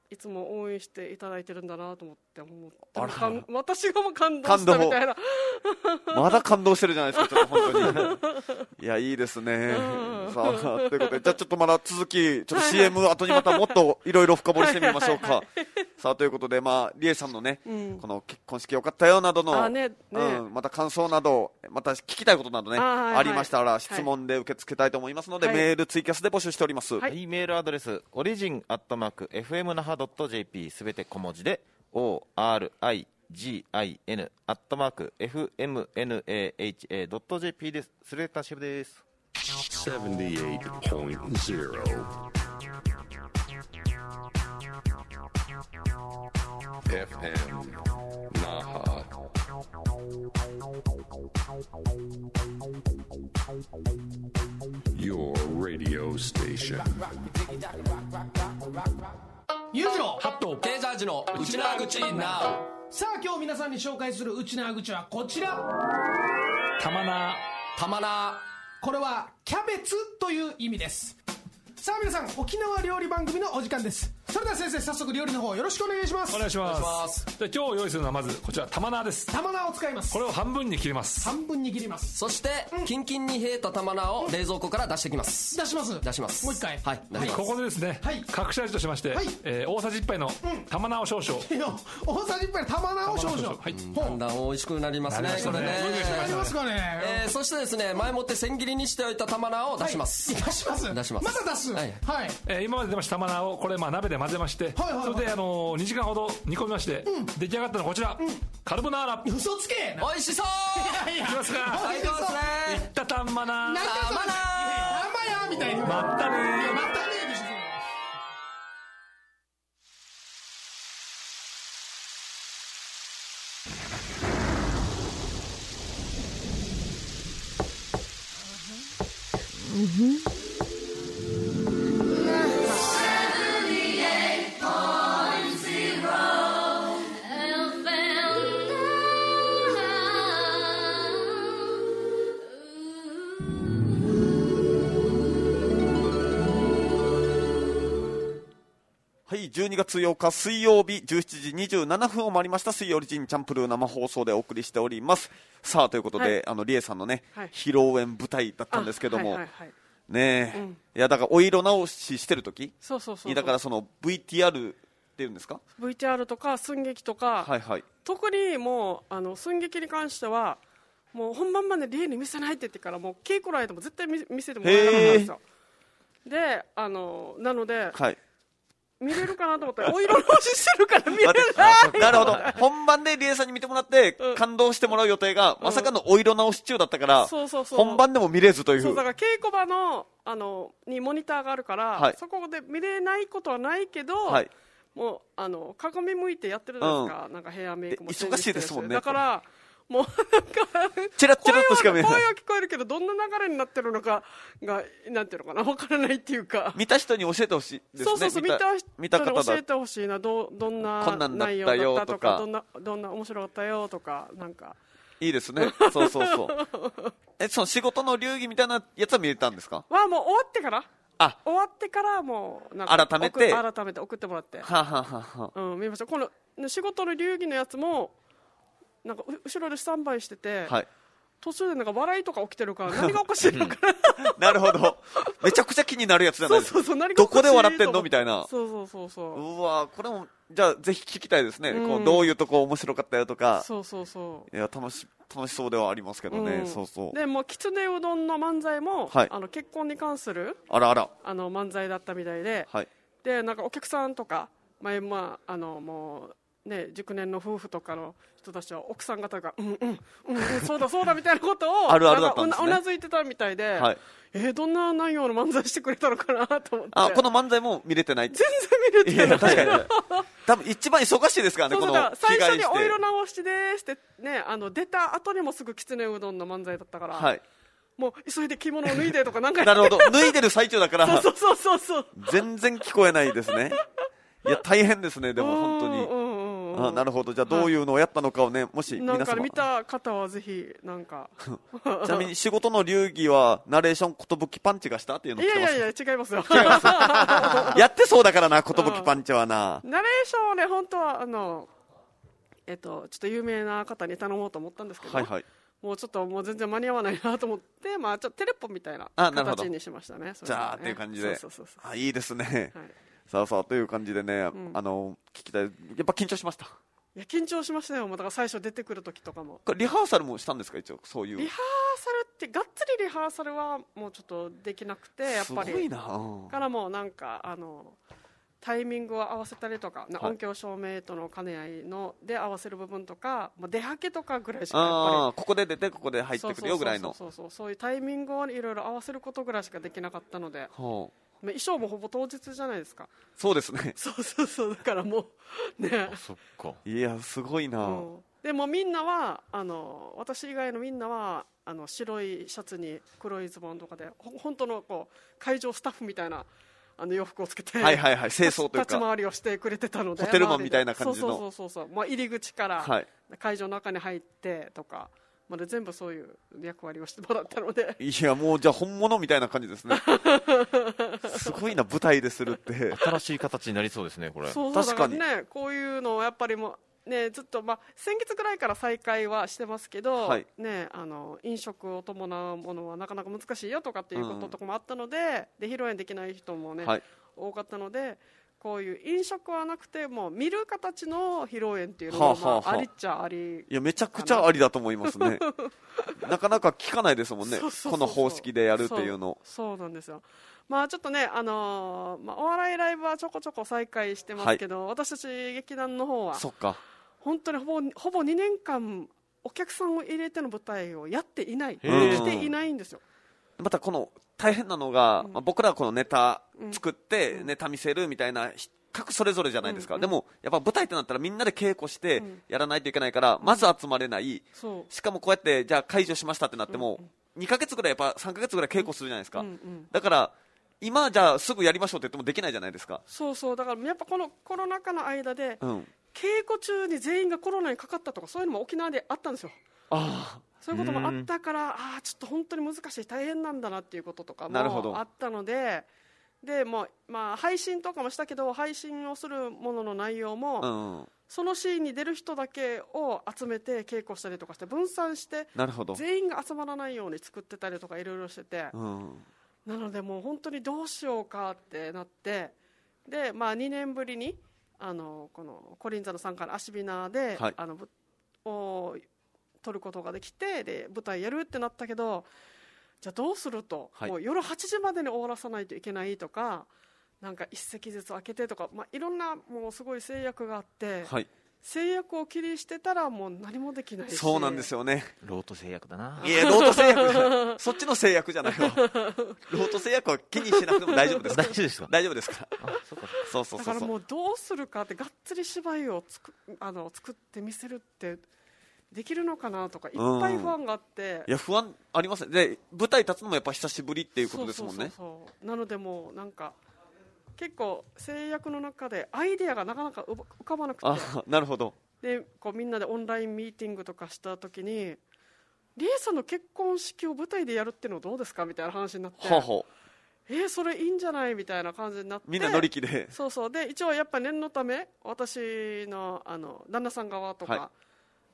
Speaker 4: いつも応援していただいてるんだなと思って思って私がも感動したみたいな
Speaker 1: まだ感動してるじゃないですかちょっと本当にいやいいですねさあということでじゃあちょっとまだ続きちょっと シーエム 後にまたもっといろいろ深掘りしてみましょうかさあということでまあリエさんのね、うん、この結婚式よかったよなどの、ねねうん、また感想などまた聞きたいことなどね あ,、はいはい、ありましたら質問で受け付けたいと思いますので、はい、メールツイキャスで募集しております、はい、
Speaker 2: メールアドレスオリジンアットマーク エフエムナハドットジェーピー すべて小文字で オーアールアイジーアイエヌ アットマーク エフエムナハドットジェーピー です。スレーターシェフです。ななじゅうはちてんゼロ エフエム Naha Your radio station
Speaker 5: 裕次郎ハットケージャージのうちなーぐち Now さあ今日皆さんに紹介するうちなーぐちはこちら玉菜玉菜これはキャベツという意味です。さあ皆さん沖縄料理番組のお時間です。それでは先生早速料理の方よろしくお願いします。
Speaker 6: お願いします。で今日用意するのはまずこちら玉菜です。
Speaker 5: 玉菜を使います。
Speaker 6: これを半分に切ります。
Speaker 5: 半分に切ります。
Speaker 7: そして、うん、キンキンに冷えた玉菜を冷蔵庫から出してきます。
Speaker 5: 出します
Speaker 7: 出します
Speaker 5: もう一回
Speaker 7: はい出します、
Speaker 6: はい、ここでですね、はい、隠し味としまして、はいえー、大さじいっぱいの玉菜を少々、
Speaker 5: うん、大さじいっぱいの玉菜を少々、
Speaker 7: はい、だんだん美味しくなりますねこれね
Speaker 5: なりますかね、
Speaker 7: えー、そしてですね前もって千切りにしておいた玉菜を出します、
Speaker 5: はい、出します
Speaker 7: 出します
Speaker 5: また出すはい、はい
Speaker 6: えー、今まで出ました玉菜をこれまあ鍋で混ぜまして、はいはいはい、それであのー、にじかんほど煮込みまして、うん、出来上がったのはこちら、うん、カルボナーラ
Speaker 5: 嘘つけ
Speaker 7: 美味しそう
Speaker 6: いきますか
Speaker 7: 最高ですね
Speaker 6: いった玉菜
Speaker 5: 玉菜玉やみたいに
Speaker 6: まったね
Speaker 5: ーまったねーでしょ
Speaker 4: うん
Speaker 1: はい、じゅうにがつようか水曜日じゅうしちじにじゅうななふんを回りました水曜オリジンチャンプルー生放送でお送りしております。さあということで、はい、あのリエさんのね、はい、披露宴舞台だったんですけども、はいはいはい、ねえ、うん、いやだからお色直ししてる時
Speaker 4: そうそうそう
Speaker 1: だからその ブイティーアール っていうんですか
Speaker 4: ブイティーアール とか寸劇とか、
Speaker 1: はいはい、
Speaker 4: 特にもうあの寸劇に関してはもう本番までリエに見せないって言ってからもう稽古の間も絶対 見, 見せてもらえなかったんですよ。であのなので、はい見れるかなと思ったらお色直ししてるから見れない
Speaker 1: なるほど本番でリエさんに見てもらって感動してもらう予定が、うん、まさかのお色直し中だったから、うん、そうそうそう本番でも見れずという
Speaker 4: そうだから稽古場 の, あのにモニターがあるから、はい、そこで見れないことはないけど、はい、もうあの鏡向いてやってるじゃないですか、うん、なんかヘアメイクも
Speaker 1: 忙しいですもんね
Speaker 4: だからもうなんか
Speaker 1: チラッチラッとしか見えない
Speaker 4: 声は聞こえるけどどんな流れになってるのかがなんていうのかな分からないっていうか
Speaker 1: 見た人に教えてほしいですね。
Speaker 4: そうそうそう見た
Speaker 1: 見た
Speaker 4: 人に教えてほしいな ど, どんな内容だったとかどんなどんな面白かったよとかなんか
Speaker 1: いいですねそうそうそうえその仕事の流儀みたいなやつは見れたんですか
Speaker 4: はもう終わってから
Speaker 1: あ
Speaker 4: 終わってからもうなんか
Speaker 1: 改めて
Speaker 4: 改めて送ってもらって
Speaker 1: はははは、
Speaker 4: うん、見ましたこの仕事の流儀のやつもなんか後ろでスタンバイしてて、はい、途中でなんか笑いとか起きてるから何がおかしいのかな
Speaker 1: なるほどめちゃくちゃ気になるやつじゃないですか
Speaker 4: そうそうそう何
Speaker 1: がおかしいどこで笑ってんのみたいな
Speaker 4: そうそうそうそう
Speaker 1: うわこれもじゃあぜひ聞きたいですね、うん、こうどういうとこ面白かったよとか
Speaker 4: そうそうそう
Speaker 1: いや楽し楽しそうではありますけどね、うん、そうそう
Speaker 4: でもうきつねうどんの漫才も、はい、あの結婚に関する
Speaker 1: あらあら
Speaker 4: あの漫才だったみたいで、はい、でなんかお客さんとか前まああのもうね、熟年の夫婦とかの人たちは奥さん方がうんうんうん、うん、そうだそうだみたいなことを
Speaker 1: あるあるだったんですね、
Speaker 4: うなずいてたみたいで、はい、えー、どんな内容の漫才してくれたのかなと思って
Speaker 1: あこの漫才も見れてない
Speaker 4: 全然見れてないいや
Speaker 1: 確かに多分一番忙しいですからね
Speaker 4: そうそう
Speaker 1: この
Speaker 4: 最初にお色直しですって、ね、あの出た後にもすぐきつねうどんの漫才だったから、はい、もう急いで着物を脱いでとかなんか
Speaker 1: なるほど脱いでる最中だから
Speaker 4: そうそうそうそう
Speaker 1: 全然聞こえないですねいや大変ですねでも本当に
Speaker 4: うんうんうん
Speaker 1: うん、あ、なるほど。じゃあどういうのをやったのかをね、もし皆様
Speaker 4: なんか見た方はぜひなんか
Speaker 1: ちなみに仕事の流儀はナレーション寿パンチがしたっていうのを聞いてます。
Speaker 4: いやいやいや違いますよ
Speaker 1: やってそうだからな、寿パンチはな、
Speaker 4: うん、ナレーションをね本当はあのえっとちょっと有名な方に頼もうと思ったんですけど、はいはい、もうちょっともう全然間に合わないなと思って、まあ、ちょっとテレポみたいな形にしましたね。
Speaker 1: じゃあっていう感じで、そうそうそうそう、あ、いいですね、はい、さあさあという感じでね、うん、あの聞きたい、やっぱ緊張しました？
Speaker 4: いや緊張しましたよ。だから最初出てくる時とかも
Speaker 1: リハーサルもしたんですか？一応そういう
Speaker 4: リハーサルってがっつりリハーサルはもうちょっとできなくて、やっぱり
Speaker 1: すごいな、うん、
Speaker 4: からもうなんかあのタイミングを合わせたりとか、はい、音響照明との兼ね合いので合わせる部分とか、まあ、出はけとかぐらいしかやっぱり、
Speaker 1: ここで出てここで入ってくるよぐらいの、
Speaker 4: そうそうそうそう、そういうタイミングをいろいろ合わせることぐらいしかできなかったので、ほう、衣装もほぼ当日じゃないですか。
Speaker 1: そうですね、
Speaker 4: そうそうそう、だからもうね、
Speaker 1: そっか、いやすごいな、うん、
Speaker 4: でもみんなはあの私以外のみんなはあの白いシャツに黒いズボンとかでほ本当のこう会場スタッフみたいなあの洋服をつけて、はいはいはい、清掃というか立ち回りをしてくれてたので、
Speaker 1: ホテルマンみたいな感じの、
Speaker 4: そうそうそうそう、まあ、入り口から会場の中に入ってとかまで全部そういう役割をしてもらったので、
Speaker 1: いやもうじゃあ本物みたいな感じですねすごいな、舞台でするって
Speaker 2: 新しい形になりそうですねこれ。
Speaker 4: そうそう、確かにね、こういうのをやっぱりもね、ずっと、まあ、先月ぐらいから再開はしてますけど、はい、ね、あの飲食を伴うものはなかなか難しいよとかっていうこととかもあったので、うん、で披露宴できない人もね、はい、多かったので、こういう飲食はなくても見る形の披露宴っていうのも、まあはあはあ、ありっちゃあり、
Speaker 1: いやめちゃくちゃありだと思いますねなかなか聞かないですもんね、そうそうそうそう、この方式でやるっていうの。
Speaker 4: そう、そうなんですよ。まあ、ちょっとね、あのーまあ、お笑いライブはちょこちょこ再開してますけど、はい、私たち劇団の方は
Speaker 1: そっか、
Speaker 4: 本当にほぼ、ほぼにねんかんお客さんを入れての舞台をやっていない、できていないんですよ。
Speaker 1: またこの大変なのが、うん、まあ、僕らはこのネタ作ってネタ見せるみたいな各それぞれじゃないですか、うん、でもやっぱ舞台ってなったらみんなで稽古してやらないといけないから、うん、まず集まれない、うん、しかもこうやってじゃあ解除しましたってなっても、うん、にかげつぐらいやっぱさんかげつぐらい稽古するじゃないですか、うんうん、だから今じゃあすぐやりましょうって言ってもできないじゃないですか。
Speaker 4: そうそう、だからやっぱこのコロナ禍の間で、うん、稽古中に全員がコロナにかかったとかそういうのも沖縄であったんですよ。ああ、そういうこともあったから、ああちょっと本当に難しい、大変なんだなっていうこととかもあったので、でもう、まあ、配信とかもしたけど配信をするものの内容も、うん、そのシーンに出る人だけを集めて稽古したりとかして分散して全員が集まらないように作ってたりとかいろいろしてて、うん、なのでもう本当にどうしようかってなって、で、まあ、にねんぶりにあのこのコリンザのさんからアシビナで、はい、あのを撮ることができて、で舞台やるってなったけど、じゃあどうすると、はい、もう夜はちじまでに終わらさないといけないとか、なんか一席ずつ空けてとか、まあ、いろんなもうすごい制約があって、はい、制約を切りしてたらもう何もできないし。
Speaker 1: そうなんですよね。
Speaker 2: ロート制約だな。
Speaker 1: いやロート制約じゃそっちの制約じゃないわロート制約は気にしなくても大丈夫ですか
Speaker 2: 大丈夫ですか
Speaker 1: 大丈夫ですかあ、そうか、そうそうそうそう、
Speaker 4: だからもうどうするかって、がっつり芝居をつくあの作ってみせるってできるのかなとかいっぱい不安があって、
Speaker 1: いや不安ありますね。で舞台立つのもやっぱ久しぶりっていうことですもんね。そうそうそう
Speaker 4: そう、なのでもうなんか結構制約の中でアイデアがなかなか浮かばなくて、
Speaker 1: あ、なるほど。
Speaker 4: でこうみんなでオンラインミーティングとかした時に、リエさんの結婚式を舞台でやるっていうのはどうですかみたいな話になって、はあはあ、えー、それいいんじゃないみたいな感じになって、
Speaker 1: みんな乗り気で、
Speaker 4: そうそう、で一応やっぱ念のため私 の, あの旦那さん側とか、はい、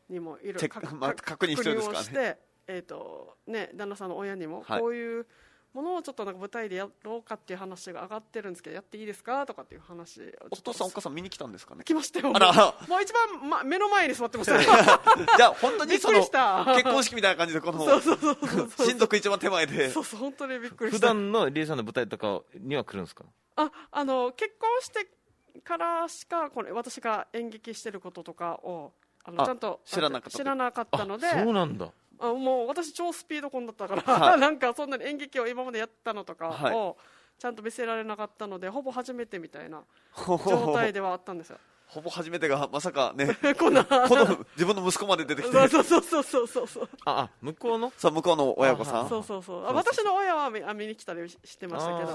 Speaker 4: にもいろいろ確認をして、えーとね、旦那さんの親にもこういうものをちょっとなんか舞台でやろうかっていう話が上がってるんですけど、やっていいですかとかっていう話。
Speaker 1: お父さんお母さん見に来たんですかね。
Speaker 4: 来ましたよ。あら、もう一番、ま、目の前に座ってましたね
Speaker 1: じゃあ本当にその結婚式みたいな感じでこの親族一番手前で、
Speaker 4: そうそう、本当にびっくりした。
Speaker 2: 普段のリエさんの舞台とかには来るんですか。
Speaker 4: あ、あの結婚してからしかこれ私が演劇してることとかをあのちゃんと
Speaker 1: 知らなかった、
Speaker 4: 知らなかったので。
Speaker 2: そうなんだ。
Speaker 4: あ、もう私超スピード婚だったから、はい、なんかそんなに演劇を今までやったのとかをちゃんと見せられなかったので、ほぼ初めてみたいな状態ではあったんですよ
Speaker 1: ほぼ初めてがまさかねこんなこの自分の息子まで出てきて
Speaker 4: そうそうそうそうそうそう
Speaker 2: ああ向こうの
Speaker 1: そう向こうの親御さん、
Speaker 4: そうそうそう、あ、私の親は見に来たりしてましたけど、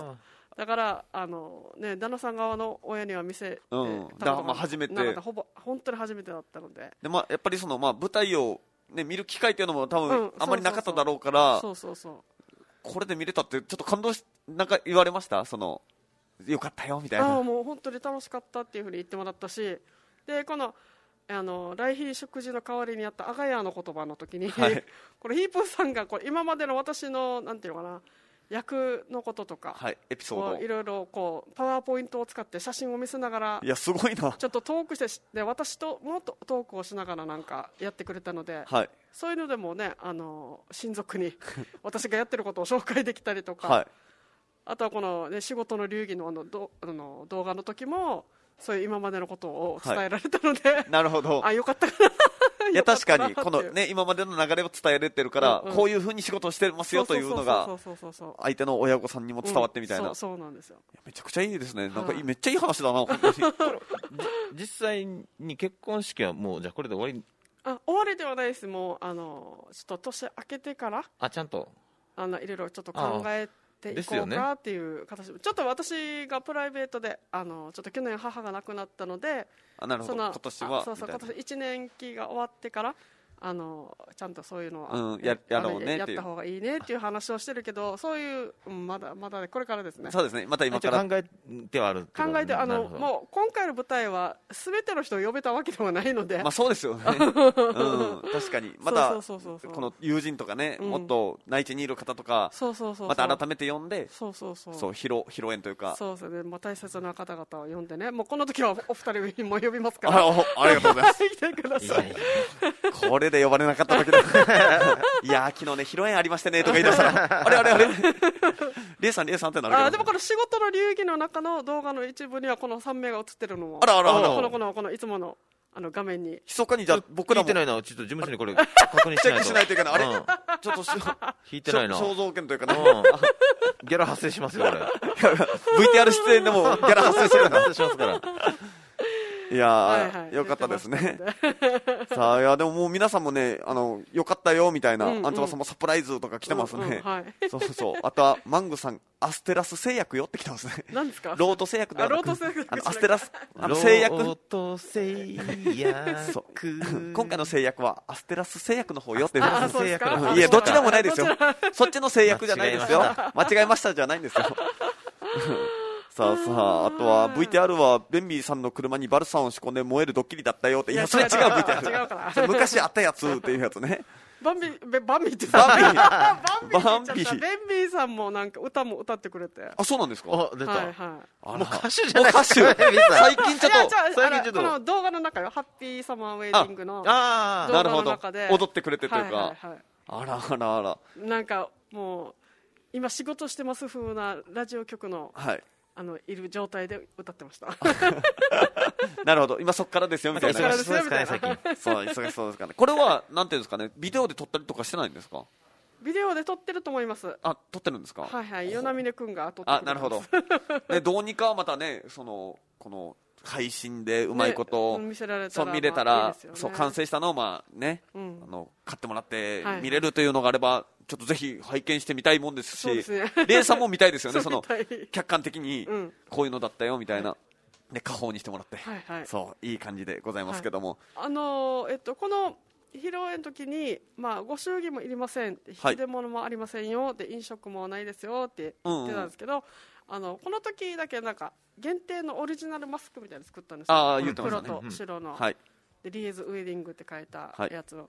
Speaker 4: だからあの、ね、旦那さん側の親には見せてたことが、
Speaker 1: うん、まあ初めて
Speaker 4: なかった、ほぼ本当に初めてだったので、
Speaker 1: で、まあ、やっぱりその、まあ、舞台を、ね、見る機会というのも多分あまりなかっただろうから、
Speaker 4: そうそうそう、
Speaker 1: これで見れたってちょっと感動し、なんか言われました、そのよかったよみたいな。
Speaker 4: あ、もう本当に楽しかったっていうふうに言ってもらったし、でこのあの来賓食事の代わりにやったアガヤの言葉の時に、はい、これヒープーさんがこれ今までの私のなんていうのかな、役のこととか、
Speaker 1: はい、エピソード
Speaker 4: いろいろこうパワーポイントを使って写真を見せながら、
Speaker 1: いやすごいな、
Speaker 4: ちょっとトークしてで私ともっとトークをしながらなんかやってくれたので、
Speaker 1: はい、
Speaker 4: そういうのでもね、あの親族に私がやってることを紹介できたりとか、
Speaker 1: はい、あ
Speaker 4: とはこの、ね、仕事の流儀のあのどあの動画の時もそういう今までのことを伝えられたので、はい、
Speaker 1: なるほど、
Speaker 4: あ、よかったかない
Speaker 1: や確かにこの、ね、今までの流れを伝えられてるから、うんうん、こういうふうに仕事をしてますよというのが相手の親御さんにも伝わってみたいな、
Speaker 4: うん、そう、そうなんですよ。
Speaker 1: めちゃくちゃいいですね、なんかめっちゃいい話だな本当に
Speaker 2: 実際に結婚式はもうじゃあこれで終わり？
Speaker 4: あ、終わりではないです。もうあのちょっと年明けてから
Speaker 2: あちゃんと
Speaker 4: あのいろいろちょっと考えていこうかっていう形、ね、ちょっと私がプライベートであのちょっと去年母が亡くなったので、
Speaker 1: あ、なるほど、今年は
Speaker 4: そうそう、今年いちねん期が終わってからあのちゃんとそういうのは、
Speaker 1: うん、や, やろうね
Speaker 4: やった方がいいねっていう話をしてるけど、そういう、うん、まだまだこれからですね。
Speaker 1: そうですね、また今から
Speaker 2: 考えてはある
Speaker 4: 考えて、あのもう今回の舞台は全ての人を呼べたわけではないので、
Speaker 1: まあそうですよね、うん、確かにまたこの友人とかね、うん、もっと内地にいる方とか、
Speaker 4: そうそうそうそう、
Speaker 1: また改めて呼んで、
Speaker 4: そうそうそう、
Speaker 1: そう披露披露宴というか、
Speaker 4: そうですね、まあ、大切な方々を呼んでね、もうこの時はお二人も呼びますから、
Speaker 1: あ, ありがとうございます
Speaker 4: 来てください。
Speaker 1: これで呼ばれなかった時いや昨日ね披露宴ありましてねとか言い出したらあれあれあれレイさんレイさんってなるけど、
Speaker 4: あでもこの仕事の流儀の中の動画の一部にはこのさん名が映ってるのも、
Speaker 1: あらあらあら、
Speaker 4: このこのこのいつものあの画面に
Speaker 1: 密かにじゃあ僕らも
Speaker 2: 引いてないな、ちょっと事務所にこれ確認しないと
Speaker 1: チェックしないといけない、あれ、うん、ちょっと
Speaker 2: 引いてないな、
Speaker 1: 肖像権というかね、
Speaker 2: うん、ギャラ発生しますよこれブ
Speaker 1: イティーアール 出演でもギャラ発生する
Speaker 2: 発生しますから
Speaker 1: いやー、
Speaker 4: はいはい、
Speaker 1: よかったですねさあ、いやでももう皆さんもね、あのよかったよみたいな、うんうん、アンツバさんもサプライズとか来てますね、うんうん、はい、そうそう、あとはマングさんアステラス製薬よって来てますね。
Speaker 4: 何ですか？
Speaker 1: ロート製薬ではなく、
Speaker 4: ロート製薬、
Speaker 1: あのアステラスあの製薬、
Speaker 2: ロート製薬
Speaker 1: そう今回の製薬はアステラス製薬の方よって。
Speaker 4: ああそうですか？
Speaker 1: いやどっちでもないですよそっちの製薬じゃないですよ、間違えましたじゃないんですよさあさあ、あとは ブイティーアール はベンビーさんの車にバルサンを仕込んで燃えるドッキリだったよって。いやそれ違う ブイティーアール
Speaker 4: 違うから
Speaker 1: 昔あったやつっていうやつね。
Speaker 4: バンビーバンビーって
Speaker 1: バンビー
Speaker 4: バンビーベンビーさんもなんか歌も歌ってくれて。
Speaker 1: あ、そうなんですか？
Speaker 2: あ、出た、
Speaker 4: はいはい、
Speaker 2: もう歌手じゃない
Speaker 1: 歌手最近ちょっと
Speaker 4: 最近ちょっとこの動画の中よ、ハッピーサマーウェディングの動画の中で
Speaker 1: 踊ってくれてというか、
Speaker 4: はいはいはい、
Speaker 1: あらあらあら、
Speaker 4: なんかもう今仕事してます風なラジオ局の、
Speaker 1: はい、
Speaker 4: あのいる状態で歌ってました
Speaker 1: なるほど、今そっからですよみたいな。
Speaker 4: そっからですよみたいな。
Speaker 1: そう忙しそうですかね。これはなんていうんですかね、ビデオで撮ったりとかしてないんですか？
Speaker 4: ビデオで撮ってると思います。
Speaker 1: あ、撮ってるんですか？
Speaker 4: はいはい、与那嶺くんが撮ってる。
Speaker 1: あ、なるほどでどうにかまたね、そのこの配信でうまいことを、ね、
Speaker 4: 見せられたら、
Speaker 1: そう見れたら、
Speaker 4: まあいいですよね、
Speaker 1: そう完成したのをまあね、うん、あの買ってもらって
Speaker 4: はいはい、
Speaker 1: 見れるというのがあればちょっとぜひ拝見してみたいもんですし、
Speaker 4: そうですね、
Speaker 1: レイさんも見たいですよねその
Speaker 4: そう
Speaker 1: 客観的にこういうのだったよみたいな、うん、で家宝にしてもらって、
Speaker 4: はいはい、
Speaker 1: そういい感じでございますけども、
Speaker 4: はい、あのー、えっとこの披露宴の時に、まあ、ご祝儀もいりません、引き出物もありませんよ、はい、で飲食もないですよって言ってたんですけど、うんうん、あのこの時だけなんか限定のオリジナルマスクみたいなの作ったんですよ。
Speaker 1: あ、言ってましたね、
Speaker 4: 黒と白の、
Speaker 1: うん、はい、
Speaker 4: でリエズウェディングって書いたやつを、はい、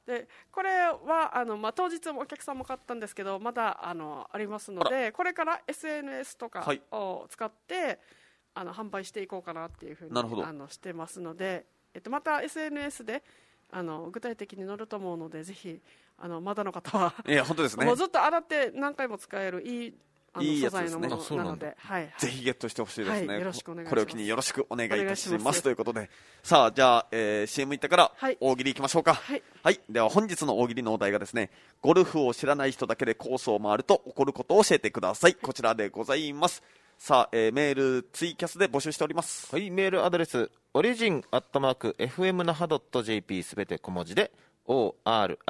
Speaker 4: でこれはあの、まあ、当日もお客さんも買ったんですけどまだあのありますので、これから エスエヌエス とかを使って、はい、あの販売していこうかなっていうふうにあのしてますので、えっと、また エスエヌエス であの具体的に載ると思うので、ぜひあのまだの方はい
Speaker 1: や本当ですね、
Speaker 4: もうずっと洗って何回も使えるいいあの
Speaker 1: いいやつ
Speaker 4: 素材のものなので、はいはい、
Speaker 1: ぜひゲットしてほしいですね、
Speaker 4: はい、よろしくお願いします。
Speaker 1: これを機によろしくお願いいたしますということで、さあじゃあ、えー、シーエム 行ってから大喜利いきましょうか。
Speaker 4: はい、
Speaker 1: はい、では本日の大喜利のお題がですね、ゴルフを知らない人だけでコースを回ると起こることを教えてください。こちらでございます。さあ、えー、メールツイキャスで募集しております。
Speaker 2: はい、メールアドレスオリジンアットマーク エフエム 那覇 ドット ジェーピー すべて小文字で オーアールアイ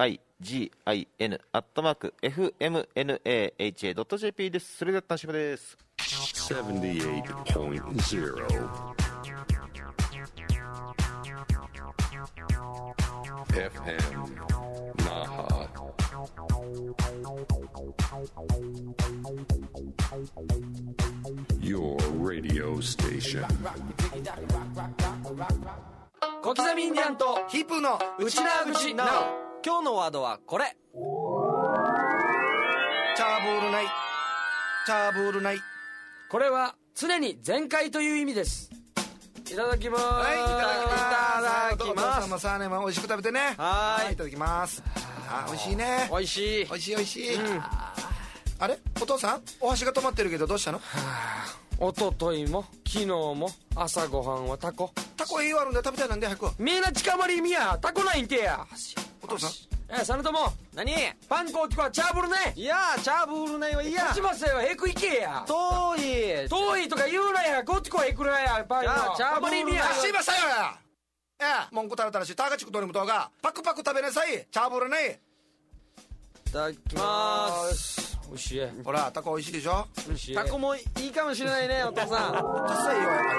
Speaker 2: ジーアイエヌ アットマーク エフエムエヌエーエイチエードットジェーピー です。それでは単島です。
Speaker 8: ななじゅうはちてんゼロ エフエム Naha Your radio station
Speaker 7: 小刻みインディアンとヒップのウチナー口なお。今日のワードはこれ。
Speaker 5: チャーボールないチャーボールない。
Speaker 7: これは常に全開という意味です。いただきます。
Speaker 5: はい、いただきます。
Speaker 7: いただきます。
Speaker 5: お父さんもさあね、美味しく食べてね。はい、いただきます。あ、美味しいね。
Speaker 7: 美味しい
Speaker 5: 美味しい美味しい、うん、あれお父さんお箸が止まってるけどどうしたの？は
Speaker 7: あ、おとといも昨日も朝ごはんはタコ。
Speaker 5: タコ栄養あるんだ、食べたいなんで早く。
Speaker 7: みんな近まりみやタコないんけや。
Speaker 5: お父さん、
Speaker 7: え、佐野とも何パン粉とかチャーブルね。いやチャーブルねはいや。こっちませよ、へくいけや。遠い遠いとか言うなや。こっちこへくらや。パン粉チャーブルみや。
Speaker 5: しまさよや。ええ、文句たらたらしタガチクドリムとがパクパク食べなさい。チャーブルね。
Speaker 7: いただきまーす。おいしい。
Speaker 5: ほらタコおいしいでしょ。
Speaker 7: おいしい。タコもいいかもしれないねお父さん。
Speaker 5: ダサいよやっぱり。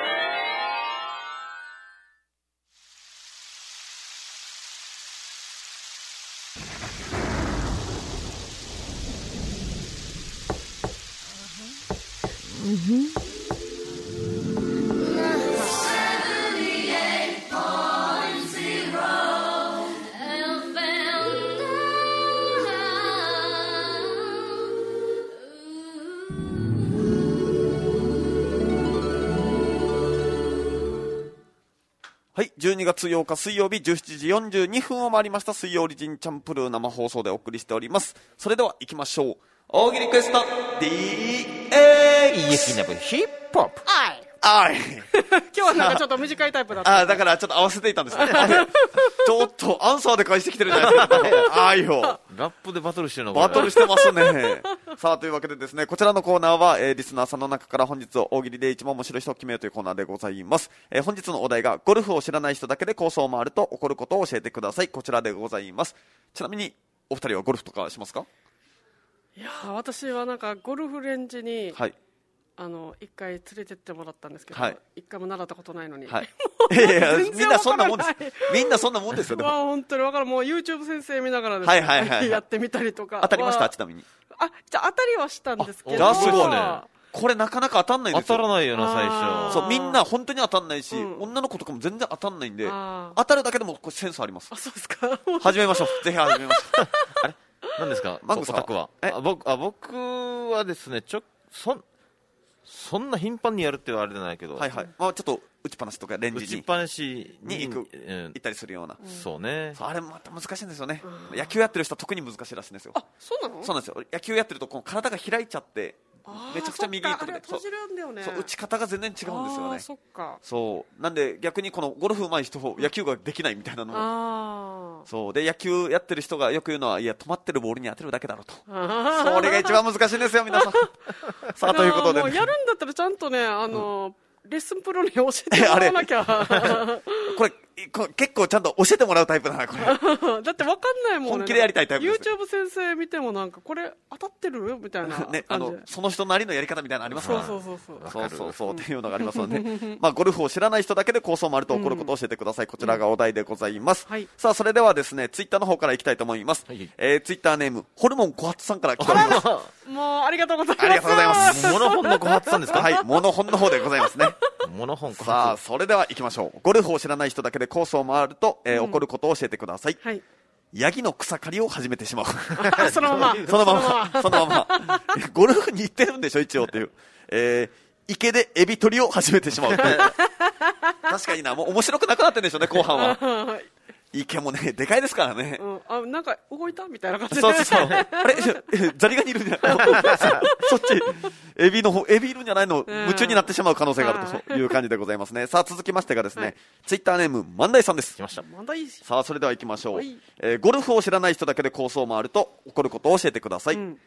Speaker 1: はい、じゅうにがつようか水曜日じゅうしちじよんじゅうにふんを回りました。水曜リジンチャンプルー生放送でお送りしております。それでは行きましょう。大喜利クエスト ディーエックス
Speaker 2: ヒップホップ。
Speaker 1: あい
Speaker 4: 今日はなんかちょっと短いタイプだった。
Speaker 1: あ、だからちょっと合わせていたんですね。ちょっとアンサーで返してきてるじゃないですか。あいよ。
Speaker 2: ラップでバトルしてるの
Speaker 1: バトルしてますね。さあというわけでですね、こちらのコーナーは、えー、リスナーさんの中から本日を大喜利で一番面白い人を決めようというコーナーでございます。えー、本日のお題がゴルフを知らない人だけでコースを回ると起こることを教えてください。こちらでございます。ちなみにお二人はゴルフとかしますか？
Speaker 4: いや私はなんかゴルフレンジに、
Speaker 1: はい、
Speaker 4: あの一回連れてってもらったんですけど、
Speaker 1: はい、
Speaker 4: 一回も習ったことないのに、
Speaker 1: はい、いやいやみんなそんなもんです。みんなそんなもんですよ。でも、
Speaker 4: まあ、本当に分かる。もう YouTube 先生見ながらですね、
Speaker 1: はいはいはいはい、
Speaker 4: やってみたりとか。
Speaker 1: 当たりました？ちなみに。
Speaker 4: あ、じゃあ当たりはしたんですけど。
Speaker 1: じゃあすごいね。これなかなか当たんないですよ。
Speaker 2: 当たらないよな最初。
Speaker 1: そう、みんな本当に当たんないし、うん、女の子とかも全然当たんないんで、当たるだけでもこれセンスあります。
Speaker 4: あ、そうですか。
Speaker 1: 始めましょう。ぜひ始めましょう。あれ
Speaker 2: 何ですか
Speaker 1: マンゴさん
Speaker 2: は。あ、僕、あ、僕はですね、ちょそそんな頻繁にやるって言われてないけど、
Speaker 1: はいはい、まあ、ちょっと打ちっぱなしとかレンジに
Speaker 2: 打ちっぱなし
Speaker 1: に行く、うん、行ったりするような、
Speaker 2: うん、そうね。
Speaker 1: あれまた難しいんですよね、うん、野球やってる人は特に難しいらしいんですよ。
Speaker 4: あ、そうなの？
Speaker 1: そうなんですよ。野球やってるとこの体が開いちゃってめちゃくちゃ右に飛んで、
Speaker 4: そう、
Speaker 1: そう打ち方が全然違うんですよね。
Speaker 4: そっか。
Speaker 1: そうなんで逆にこのゴルフ上手い人を野球ができないみたいなのも、そうで野球やってる人がよく言うのは、いや止まってるボールに当てるだけだろうと。それが一番難しいんですよ皆さん。さあということで、ね、
Speaker 4: もうやるんだったらちゃんとね、あの、うん、レッスンプロに教えてもらわなきゃ。
Speaker 1: これこれ結構ちゃんと教えてもらうタイプだなこれ。
Speaker 4: だって分かんないもんね。
Speaker 1: 本気でやりたいタイプです。
Speaker 4: YouTube 先生見てもなんかこれ当たってるみたいな
Speaker 1: ね、あのその人なりのやり方みたいなのありますから。
Speaker 4: そうそうそうそう
Speaker 1: そうそうそうっていうのがありますので、ね、まあゴルフを知らない人だけでコースを回ると起こることを教えてください。こちらがお題でございます、うん、はい、さあそれではですねツイッターの方からいきたいと思います、はい、えー、ツイッターネームホルモン小発さんから来ております。
Speaker 4: もうありがとうございます。
Speaker 1: ありがとうございます。
Speaker 2: モノホンの小発さんですか？
Speaker 1: はい、モノホンの方でございますね。
Speaker 2: モノホン小発。
Speaker 1: さあそれでは行きましょう。ゴルフを知らない人だけでコースを回ると、えーうん、起こることを教えてください、はい、ヤギの草刈りを始めてしまう。
Speaker 4: そのまま
Speaker 1: そのままそのままゴルフに行ってるんでしょ一応っていう、えー、池でエビ取りを始めてしまう。確かにな、もう面白くなくなってるんでしょうね後半は。池もねでかいですからね、
Speaker 4: うん、あなんか動いたみたいな感じで。
Speaker 1: そうそうそう。あれザリガニいるんじゃないそっちエビの方エビいるんじゃないの、夢中になってしまう可能性があるという感じでございますね。さあ続きましてがですね、はい、ツイッターネーム万代さんです。
Speaker 2: 来ました。
Speaker 4: 万代。
Speaker 1: さあそれでは行きましょう、はい、えー、ゴルフを知らない人だけでコースを回ると起こることを教えてください、うん、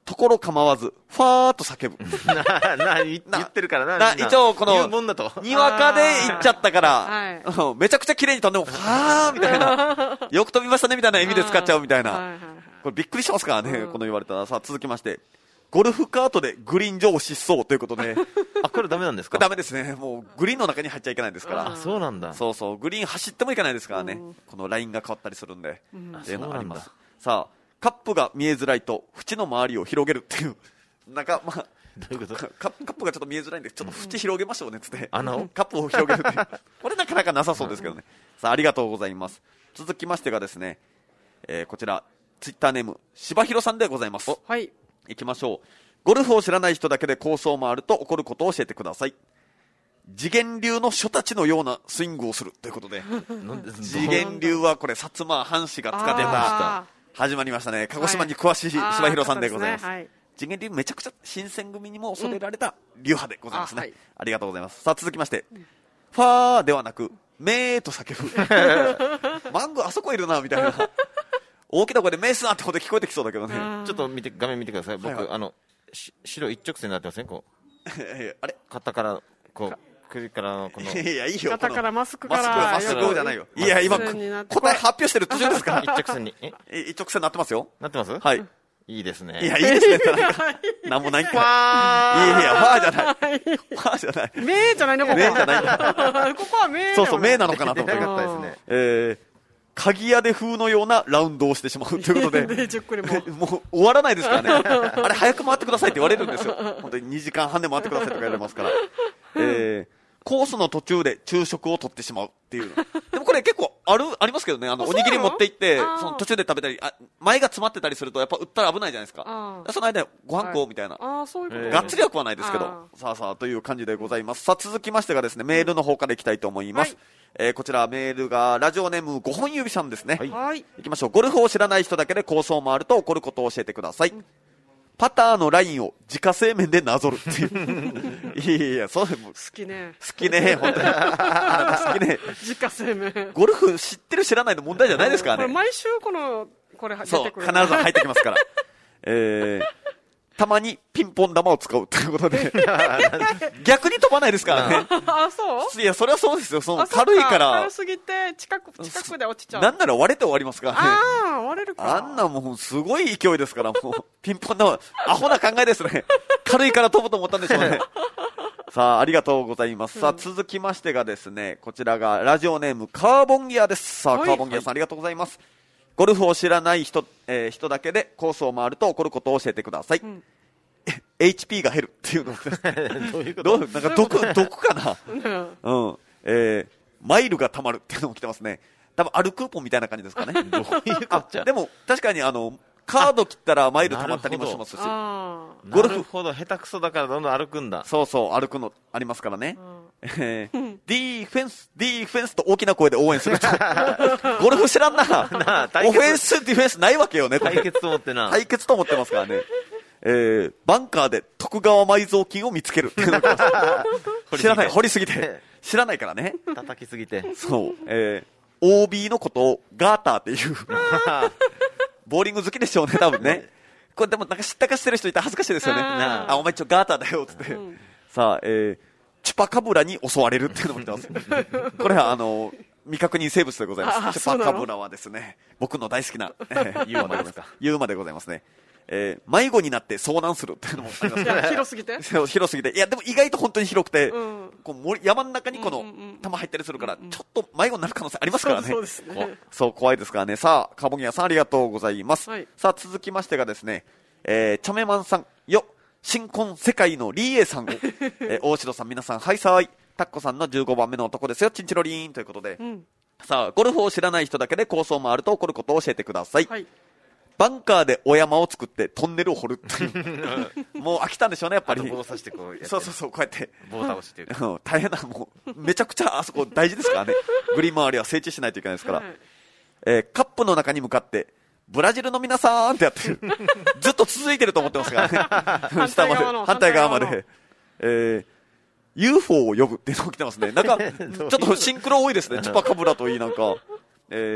Speaker 1: ところ構わずファーと叫ぶ
Speaker 2: なな言ってるからな
Speaker 1: な一応このにわかで行っちゃったから、はい、めちゃくちゃ綺麗に飛んでもファーみたいなよく飛びましたねみたいな意味で使っちゃうみたいな、はいはいはい、これびっくりしますからね、うん、この言われたら。さあ続きまして、ゴルフカートでグリーン上を疾走ということで
Speaker 2: あ、これダメなんですか？
Speaker 1: ダメですね。もうグリーンの中に入っちゃいけないですから。
Speaker 2: あ、そうなんだ。
Speaker 1: そうそう、グリーン走ってもいけないですからね、うん、このラインが変わったりするんで、うん、っていうのがあります。さあカップが見えづらいと縁の周りを広げるっていう、なんかまあ
Speaker 2: どういうこと？
Speaker 1: カップがちょっと見えづらいんでちょっと縁広げましょうねっつって穴をカップを広げるっていうこれなかなかなさそうですけどね。さあありがとうございます。続きましてがですね、えー、こちらツイッターネーム柴弘さんでございます。
Speaker 4: はい、
Speaker 1: いきましょう。ゴルフを知らない人だけでコースを回ると起こることを教えてください。次元流の書たちのようなスイングをするということで次元流はこれ薩摩藩士が使ってた始まりましたね。鹿児島に詳しい柴弘さんでございます。はい、次元流めちゃくちゃ新選組にも恐れられた流派でございますね、うん、あ, はい、ありがとうございます。さあ続きまして、うん、ファーではなくメーと叫ぶマンゴーあそこいるなみたいな大きな声でメースなってことで聞こえてきそうだけどね。
Speaker 2: ちょっと見て画面見てください。僕、はいはい、あの白一直線になってません？こう
Speaker 1: あれ
Speaker 2: 肩からこう首からのこの
Speaker 1: いやいいよ、
Speaker 4: 肩からマスクから
Speaker 1: マスクマスクじゃないよ。いや今答え発表してる途中ですから
Speaker 2: 一直線に
Speaker 1: え一直線なってますよ。
Speaker 2: なってます？
Speaker 1: はい、
Speaker 2: いいですね。
Speaker 1: いやいいですね。なんもないんかい。いやいやファーじゃないファーじゃない
Speaker 4: メーじゃないのここ
Speaker 1: メーじゃない
Speaker 4: ここはメー
Speaker 1: そうそうメーなのかなと思って
Speaker 2: よかったですね。
Speaker 1: えー鍵屋で風のようなラウンドをしてしまうということでもう終わらないですからねあれ早く回ってくださいって言われるんですよ。本当ににじかんはんで回ってくださいとか言われますから、えー、コースの途中で昼食を取ってしまうっていうでもこれ結構あるありますけどね。あのおにぎり持って行ってその途中で食べたりあ前が詰まってたりするとやっぱ売ったら危ないじゃないですか。その間ご飯食おうみたいな、
Speaker 4: はい、あそういうこと
Speaker 1: がっつりは食わないですけどさあさあという感じでございます。さあ続きましてがですねメールの方からいきたいと思います、はい。えー、こちらメールがラジオネームごほん指さんですね。はい、いきましょう。ゴルフを知らない人だけでコースを回ると起こることを教えてください、うん、パターのラインを自家製麺でなぞるっていういやいやそう好
Speaker 4: きね
Speaker 1: 好きね本当に好きね
Speaker 4: 自家製麺
Speaker 1: ゴルフ知ってる知らないの問題じゃないですからね。
Speaker 4: これ毎週このこれ出てくる、
Speaker 1: そう必ず入ってきますからえーたまにピンポン玉を使うということで逆に飛ばないですからね。
Speaker 4: あ、そう？
Speaker 1: いやそれはそうですよ。その軽いから
Speaker 4: 軽すぎて近く近くで落ちちゃう。
Speaker 1: なんなら割れて終わりますからね。
Speaker 4: ああ割れるか。
Speaker 1: あんなもうすごい勢いですからもうピンポン玉アホな考えですね。軽いから飛ぶと思ったんでしょうね。さあありがとうございます、うん、さあ続きましてがですねこちらがラジオネームカーボンギアです。さあ、はい、カーボンギアさん、はい、ありがとうございます。ゴルフを知らない人、えー、人だけでコースを回ると起こることを教えてください、うん、エイチピー が減るっていうの
Speaker 2: どういうこと
Speaker 1: なんか毒毒かなうんえー、マイルがたまるっていうのも来てますね。多分あるクーポンみたいな感じですかね。どういうこっちゃ。でも確かにあのカード切ったらマイルたまったりもしますし、
Speaker 2: ゴルフほど下手くそだからどんどん歩くんだ。
Speaker 1: そうそう歩くのありますからね、えー、ディーフェンスディーフェンスと大きな声で応援するとゴルフ知らんななオフェンスディフェンスないわけよね。
Speaker 2: 対決と思ってな
Speaker 1: 対決と思ってますからね。えー、バンカーで徳川埋蔵金を見つけるっていうのが知らない掘りすぎて知らないからね
Speaker 2: 叩きすぎて
Speaker 1: そう、えー、オービー のことをガーターっていうボーリング好きでしょうね多分ね。これでもなんか知ったかしてる人いたら恥ずかしいですよね。ああお前ちょガーターだよっつって、うん、さあ、えー、チュパカブラに襲われるっていうのも言ってますこれはあの未確認生物でございます。チュパカブラはですね僕の大好きな、えー、ユーマでございますユーマでございますね。えー、迷子になって遭難するっていうのもありますね。
Speaker 4: 広すぎて
Speaker 1: 広すぎていやでも意外と本当に広くて、うん、こう森山の中にこの玉入ったりするから、うんうんうん、ちょっと迷子になる可能性ありますからね。
Speaker 4: そうですね。
Speaker 1: そう怖いですからね。さあカボギアさんありがとうございます、はい、さあ続きましてがですね、えー、チャメマンさんよ新婚世界のリーエーさんを、えー、大城さん皆さんはいさーいタッコさんのじゅうごばんめの男ですよチンチロリーンということで、うん、さあゴルフを知らない人だけでコースを回ると起こることを教えてください、はい。バンカーでお山を作ってトンネルを掘るっていうもう飽きたんでしょうねやっぱり。
Speaker 2: 棒刺してこうやって
Speaker 1: そうそうそうこうやって
Speaker 2: 棒倒してる
Speaker 1: 大変なもうめちゃくちゃあそこ大事ですからねグリーン周りは整地しないといけないですから、はい。えー、カップの中に向かってブラジルの皆さんってやってるずっと続いてると思ってますからね下まで反対側まで、えー、ユーフォー を呼ぶっていうのが来てますね。なんかちょっとシンクロ多いですねチュパカブラといいなんか、えー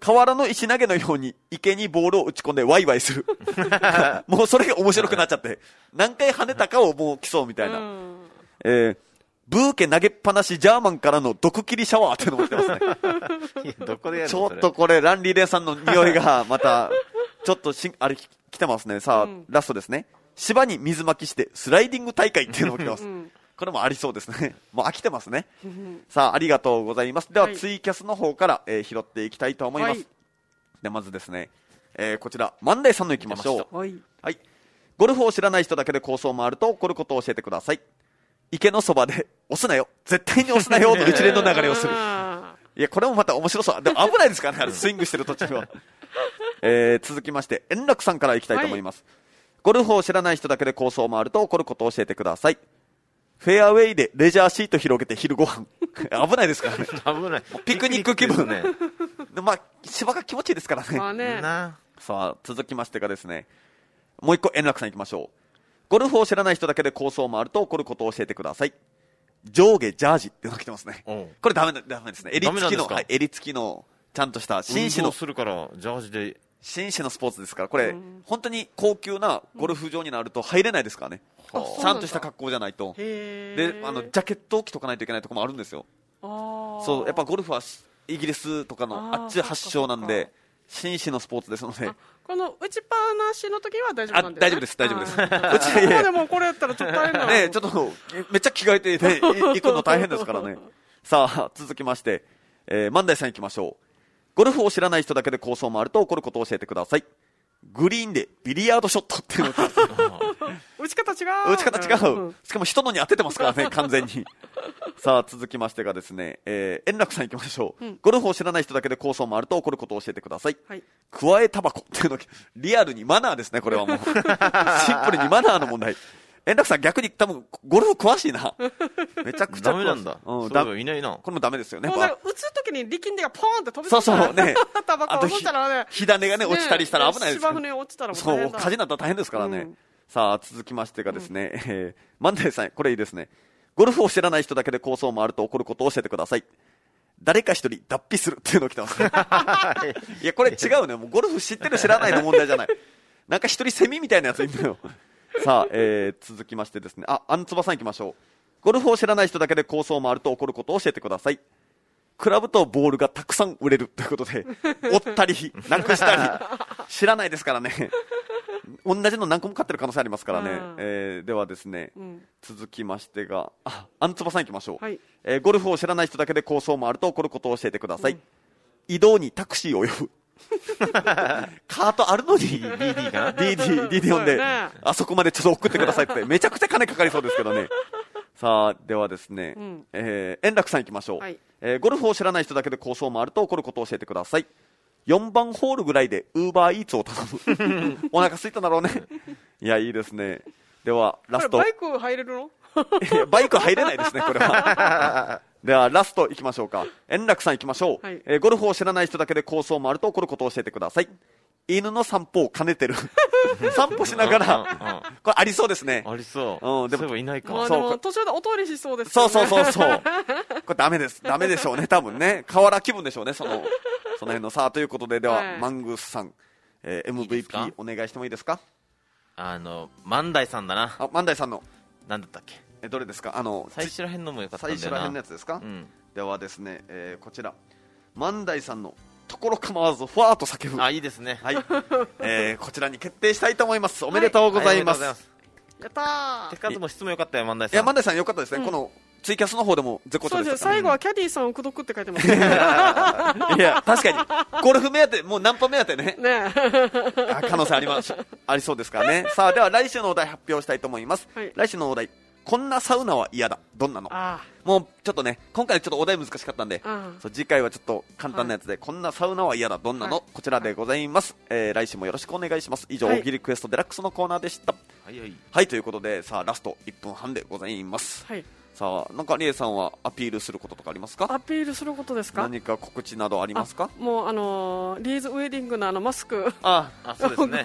Speaker 1: 河原の石投げのように池にボールを打ち込んでワイワイするもうそれが面白くなっちゃって何回跳ねたかをもう競うみたいな、えー、ブーケ投げっぱなしジャーマンからの毒切りシャワーっていうのも来てますね
Speaker 2: いやどこでやる
Speaker 1: ちょっとこれランリーレーさんの匂いがまたちょっとしあれ来てますね。さあ、うん、ラストですね。芝に水まきしてスライディング大会っていうのも来てます、うん、これもありそうですね。もう飽きてますねさあありがとうございます。では、はい、ツイキャスの方から、えー、拾っていきたいと思います、はい、でまずですね、えー、こちら万代さんのいきましょう。はい、はい、ゴルフを知らない人だけで構想回ると起こることを教えてください。池のそばで押すなよ絶対に押すなよと一連の流れをするいやこれもまた面白そうでも危ないですからねスイングしてる途中はえー、続きまして円楽さんからいきたいと思います、はい、ゴルフを知らない人だけでコースを回ると起こることを教えてください。フェアウェイでレジャーシート広げて昼ご飯危ないですからね
Speaker 2: 危ない
Speaker 1: ピクニック気分ねまあ芝が気持ちいいですからね、まあね、さあ続きましてがですねもう一個円楽さんいきましょう。ゴルフを知らない人だけでコースを回ると起こることを教えてください。上下ジャージっていうのが来てますね。これダメだダメですね。襟付きの、はい、襟付きのちゃんとした紳士の
Speaker 2: するからジャージで
Speaker 1: 紳士のスポーツですからこれ、うん、本当に高級なゴルフ場になると入れないですからね、うん、ちゃんとした格好じゃないと。であのジャケットを着とかないといけないところもあるんですよ。あそうやっぱゴルフはイギリスとかのあっち発祥なんで紳士のスポーツですので
Speaker 4: この打ちっぱなしの時は大丈夫なんです、ね、
Speaker 1: 大丈夫です大丈夫です
Speaker 4: うちでもこれやったらちょっと大変だ
Speaker 1: ねちょっとめっちゃ着替えて、ね、行くの大変ですからねさあ続きまして、えー、万代さん行きましょう。ゴルフを知らない人だけでコースを回ると起こることを教えてください。グリーンでビリヤードショットっていうのが
Speaker 4: 打ち方違う
Speaker 1: 打ち方違う、うん、しかも人のに当ててますからね完全にさあ続きましてがですね、えー、円楽さんいきましょう、うん、ゴルフを知らない人だけでコースを回ると起こることを教えてください、はい、くわえタバコっていうのリアルにマナーですねこれはもうシンプルにマナーの問題。円楽さん逆に多分ゴルフ詳しいなめちゃくちゃ詳しい。ダ
Speaker 2: メなんだ、うん、
Speaker 1: そう
Speaker 2: いないな。
Speaker 1: これもダメですよね。
Speaker 4: もうなんか打つ時に力んでがポーンって飛び出
Speaker 1: そうそうね
Speaker 4: タバコ落ちたらね
Speaker 1: 火種がね落ちたりしたら危ないですから、
Speaker 4: ね、芝生に落ちたらもう
Speaker 1: 大変だ。そう火事になったら大変ですからね、うん、さあ続きましてがですね、うんえー、万代さんこれいいですね。ゴルフを知らない人だけでコースを回ると起こることを教えてください。誰か一人脱皮するっていうのが来てますねいやこれ違うねもうゴルフ知ってる知らないの問題じゃないなんか一人セミみたいなやついるのよさあ、えー、続きましてですねあ、あんつばさんいきましょう。ゴルフを知らない人だけでコースを回ると起こることを教えてください。クラブとボールがたくさん売れるということで折ったりなくしたり知らないですからね同じの何個も買ってる可能性ありますからね、えー、ではですね、うん、続きましてがあ、あんつばさんいきましょう、はいえー、ゴルフを知らない人だけでコースを回ると起こることを教えてください、うん、移動にタクシーを呼ぶカートあるのに ディーディー かな ディーディー ディーディー 呼んで、ね、あそこまでちょっと送ってくださいってめちゃくちゃ金かかりそうですけどねさあではですね、うんえー、円楽さんいきましょう、はいえー、ゴルフを知らない人だけでコースを回ると起こることを教えてください。よんばんホールぐらいでウーバーイーツを頼むお腹空いたんだろうねいやいいですね。ではラスト
Speaker 4: バイク入れるの
Speaker 1: バイク入れないですねこれはではラストいきましょうか。円楽さんいきましょう、はいえー、ゴルフを知らない人だけでコースを回ると起こることを教えてください。犬の散歩を兼ねてる散歩しながらこれありそうですね。
Speaker 2: ありそう、うん、でもそういえばいないか、まあ、
Speaker 4: でも途中でお通りしそうです
Speaker 1: よね。そうそうそうそうこれダメですダメでしょうね多分ね河原気分でしょうねそのその辺のさあということででは、はい、マングースさん、えー、エムブイピー お願いしてもいいですか。
Speaker 2: あの万代さんだな。
Speaker 1: あ万代さんの
Speaker 2: 何だったっけ
Speaker 1: えどれですか。あの
Speaker 2: 最初らへんのもよかったんだよな。
Speaker 1: 最初らへんのやつですか、うん、ではですね、えー、こちら万代さんのところ構わずファーと叫ぶ
Speaker 2: あいいですね、
Speaker 1: はいえー、こちらに決定したいと思います。おめでとうございます、はい、
Speaker 4: やったー。
Speaker 2: 手数も質もよかったよ万代さん。
Speaker 1: いや万代さんよかったですね、うん、このツイキャスの方でも絶好調でした。
Speaker 4: そうです。最後はキャディーさんを口説くって書いてます、ね、
Speaker 1: いや確かにゴルフ目当てもうナンパ目当てね
Speaker 4: ね
Speaker 1: あ可能性ありますありそうですからね。さあでは来週のお題発表したいと思います、はい、来週のお題こんなサウナは嫌だどんなの。あもうちょっとね今回ちょっとお題難しかったんでそう次回はちょっと簡単なやつで、はい、こんなサウナは嫌だどんなの、はい、こちらでございます、はいえー、来週もよろしくお願いします。以上、はい、大喜利クエストデラックスのコーナーでした。はいはい、はい、ということでさあラストいっぷんはんでございます、はい、さあなんかリエさんはアピールすることとかありますか。
Speaker 4: アピールすることですか。
Speaker 1: 何か告知などありますか。
Speaker 4: もうあのー、リーズウェディングのあのマスク
Speaker 2: ああそうですね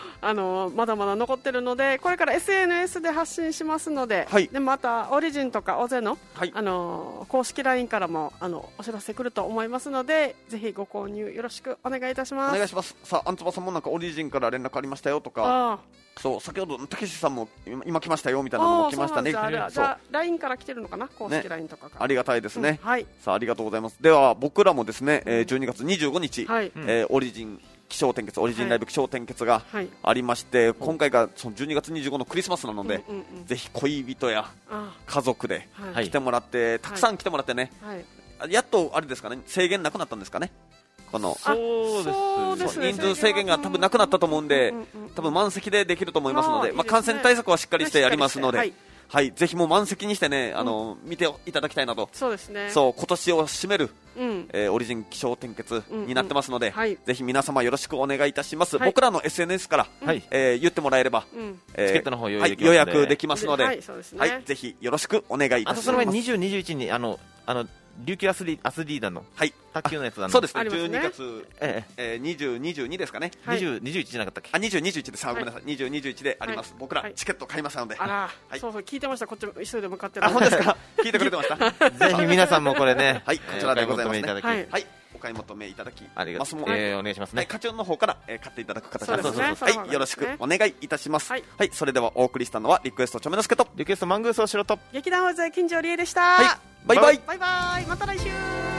Speaker 4: あのまだまだ残ってるので、これから エスエヌエス で発信しますので、
Speaker 1: はい、
Speaker 4: でまたオリジンとかオゼの、
Speaker 1: はい、
Speaker 4: あの公式 ライン からもあのお知らせ来ると思いますので、ぜひご購入よろしくお願いいたします。
Speaker 1: お願いします。さあ、アンツバさんもなんかオリジンから連絡ありましたよとか、そう先ほどたけしさんも今来ましたよみたいなのも来ましたね。
Speaker 4: じゃあ ライン から来てるのかな、公式 ライン とかから、ね、
Speaker 1: ありがたいですね、
Speaker 4: うん、はい、
Speaker 1: さあありがとうございます。では僕らもですね、えー、じゅうにがつにじゅうごにち、はい、えー、オリジン気象点結オリジンライブ気象点結がありまして、はい、今回がそのじゅうにがつにじゅうごのクリスマスなので、うんうんうん、ぜひ恋人や家族で来てもらって、はい、たくさん来てもらってね、はい、やっとあれですかね、制限なくなったんですかね、この
Speaker 2: そうですね、
Speaker 1: 人数制限が多分なくなったと思うんで、うんうんうん、多分満席でできると思いますので、あ、いいですね、まあ、感染対策はしっかりしてやりますので、はいはい、ぜひもう満席にしてね、あの、うん、見ていただきたいなと。
Speaker 4: そうですね、
Speaker 1: そう今年を締める、うん、えー、オリジン気象点結になってますので、うんうん、はい、ぜひ皆様よろしくお願いいたします、はい、僕らの エスエヌエス から、はい、えー、言ってもらえれば、うん、えー、
Speaker 2: チケットの方予約できます、
Speaker 1: はい、予約できますので、
Speaker 4: はい、そうですね、
Speaker 1: はい、ぜひよろしくお願いいたします。あと
Speaker 2: その前ににじゅう、にじゅういちにあのあの琉球アスリアスリーダの、はい、卓球のやつだの、
Speaker 1: そうですね、じゅうにがつ、えええー、にじゅう、にじゅうにですかね、
Speaker 2: はい、にじゅう、にじゅういちじゃなかったっけ、
Speaker 1: あ、にじゅう、にじゅういちです、はい、ごめんなさい、にじゅう、にじゅういちであります、はい、僕ら、はい、チケット買いますので、
Speaker 4: あら、はい、そうそう聞いてました、こっちも急いで向かってる、
Speaker 1: あ、本当ですか聞いてくれてました
Speaker 2: ぜひ皆さんもこれね、
Speaker 1: はい、こちらでございますね、
Speaker 2: はい、
Speaker 1: はい、お買い求めいただき
Speaker 2: ありがとう、
Speaker 1: ます、
Speaker 2: えー、お願いしますね、
Speaker 1: はい、課長の方から、えー、買っていただく形です、
Speaker 4: そうですね、
Speaker 1: はい、よろしくお願いいたします、はい、はい、それではお送りしたのはリクエストちょめのすけと
Speaker 2: リクエストマングースをしろと
Speaker 4: 劇団大勢金城理恵でした、
Speaker 1: はい、バイバイ
Speaker 4: バイバイ、また来週。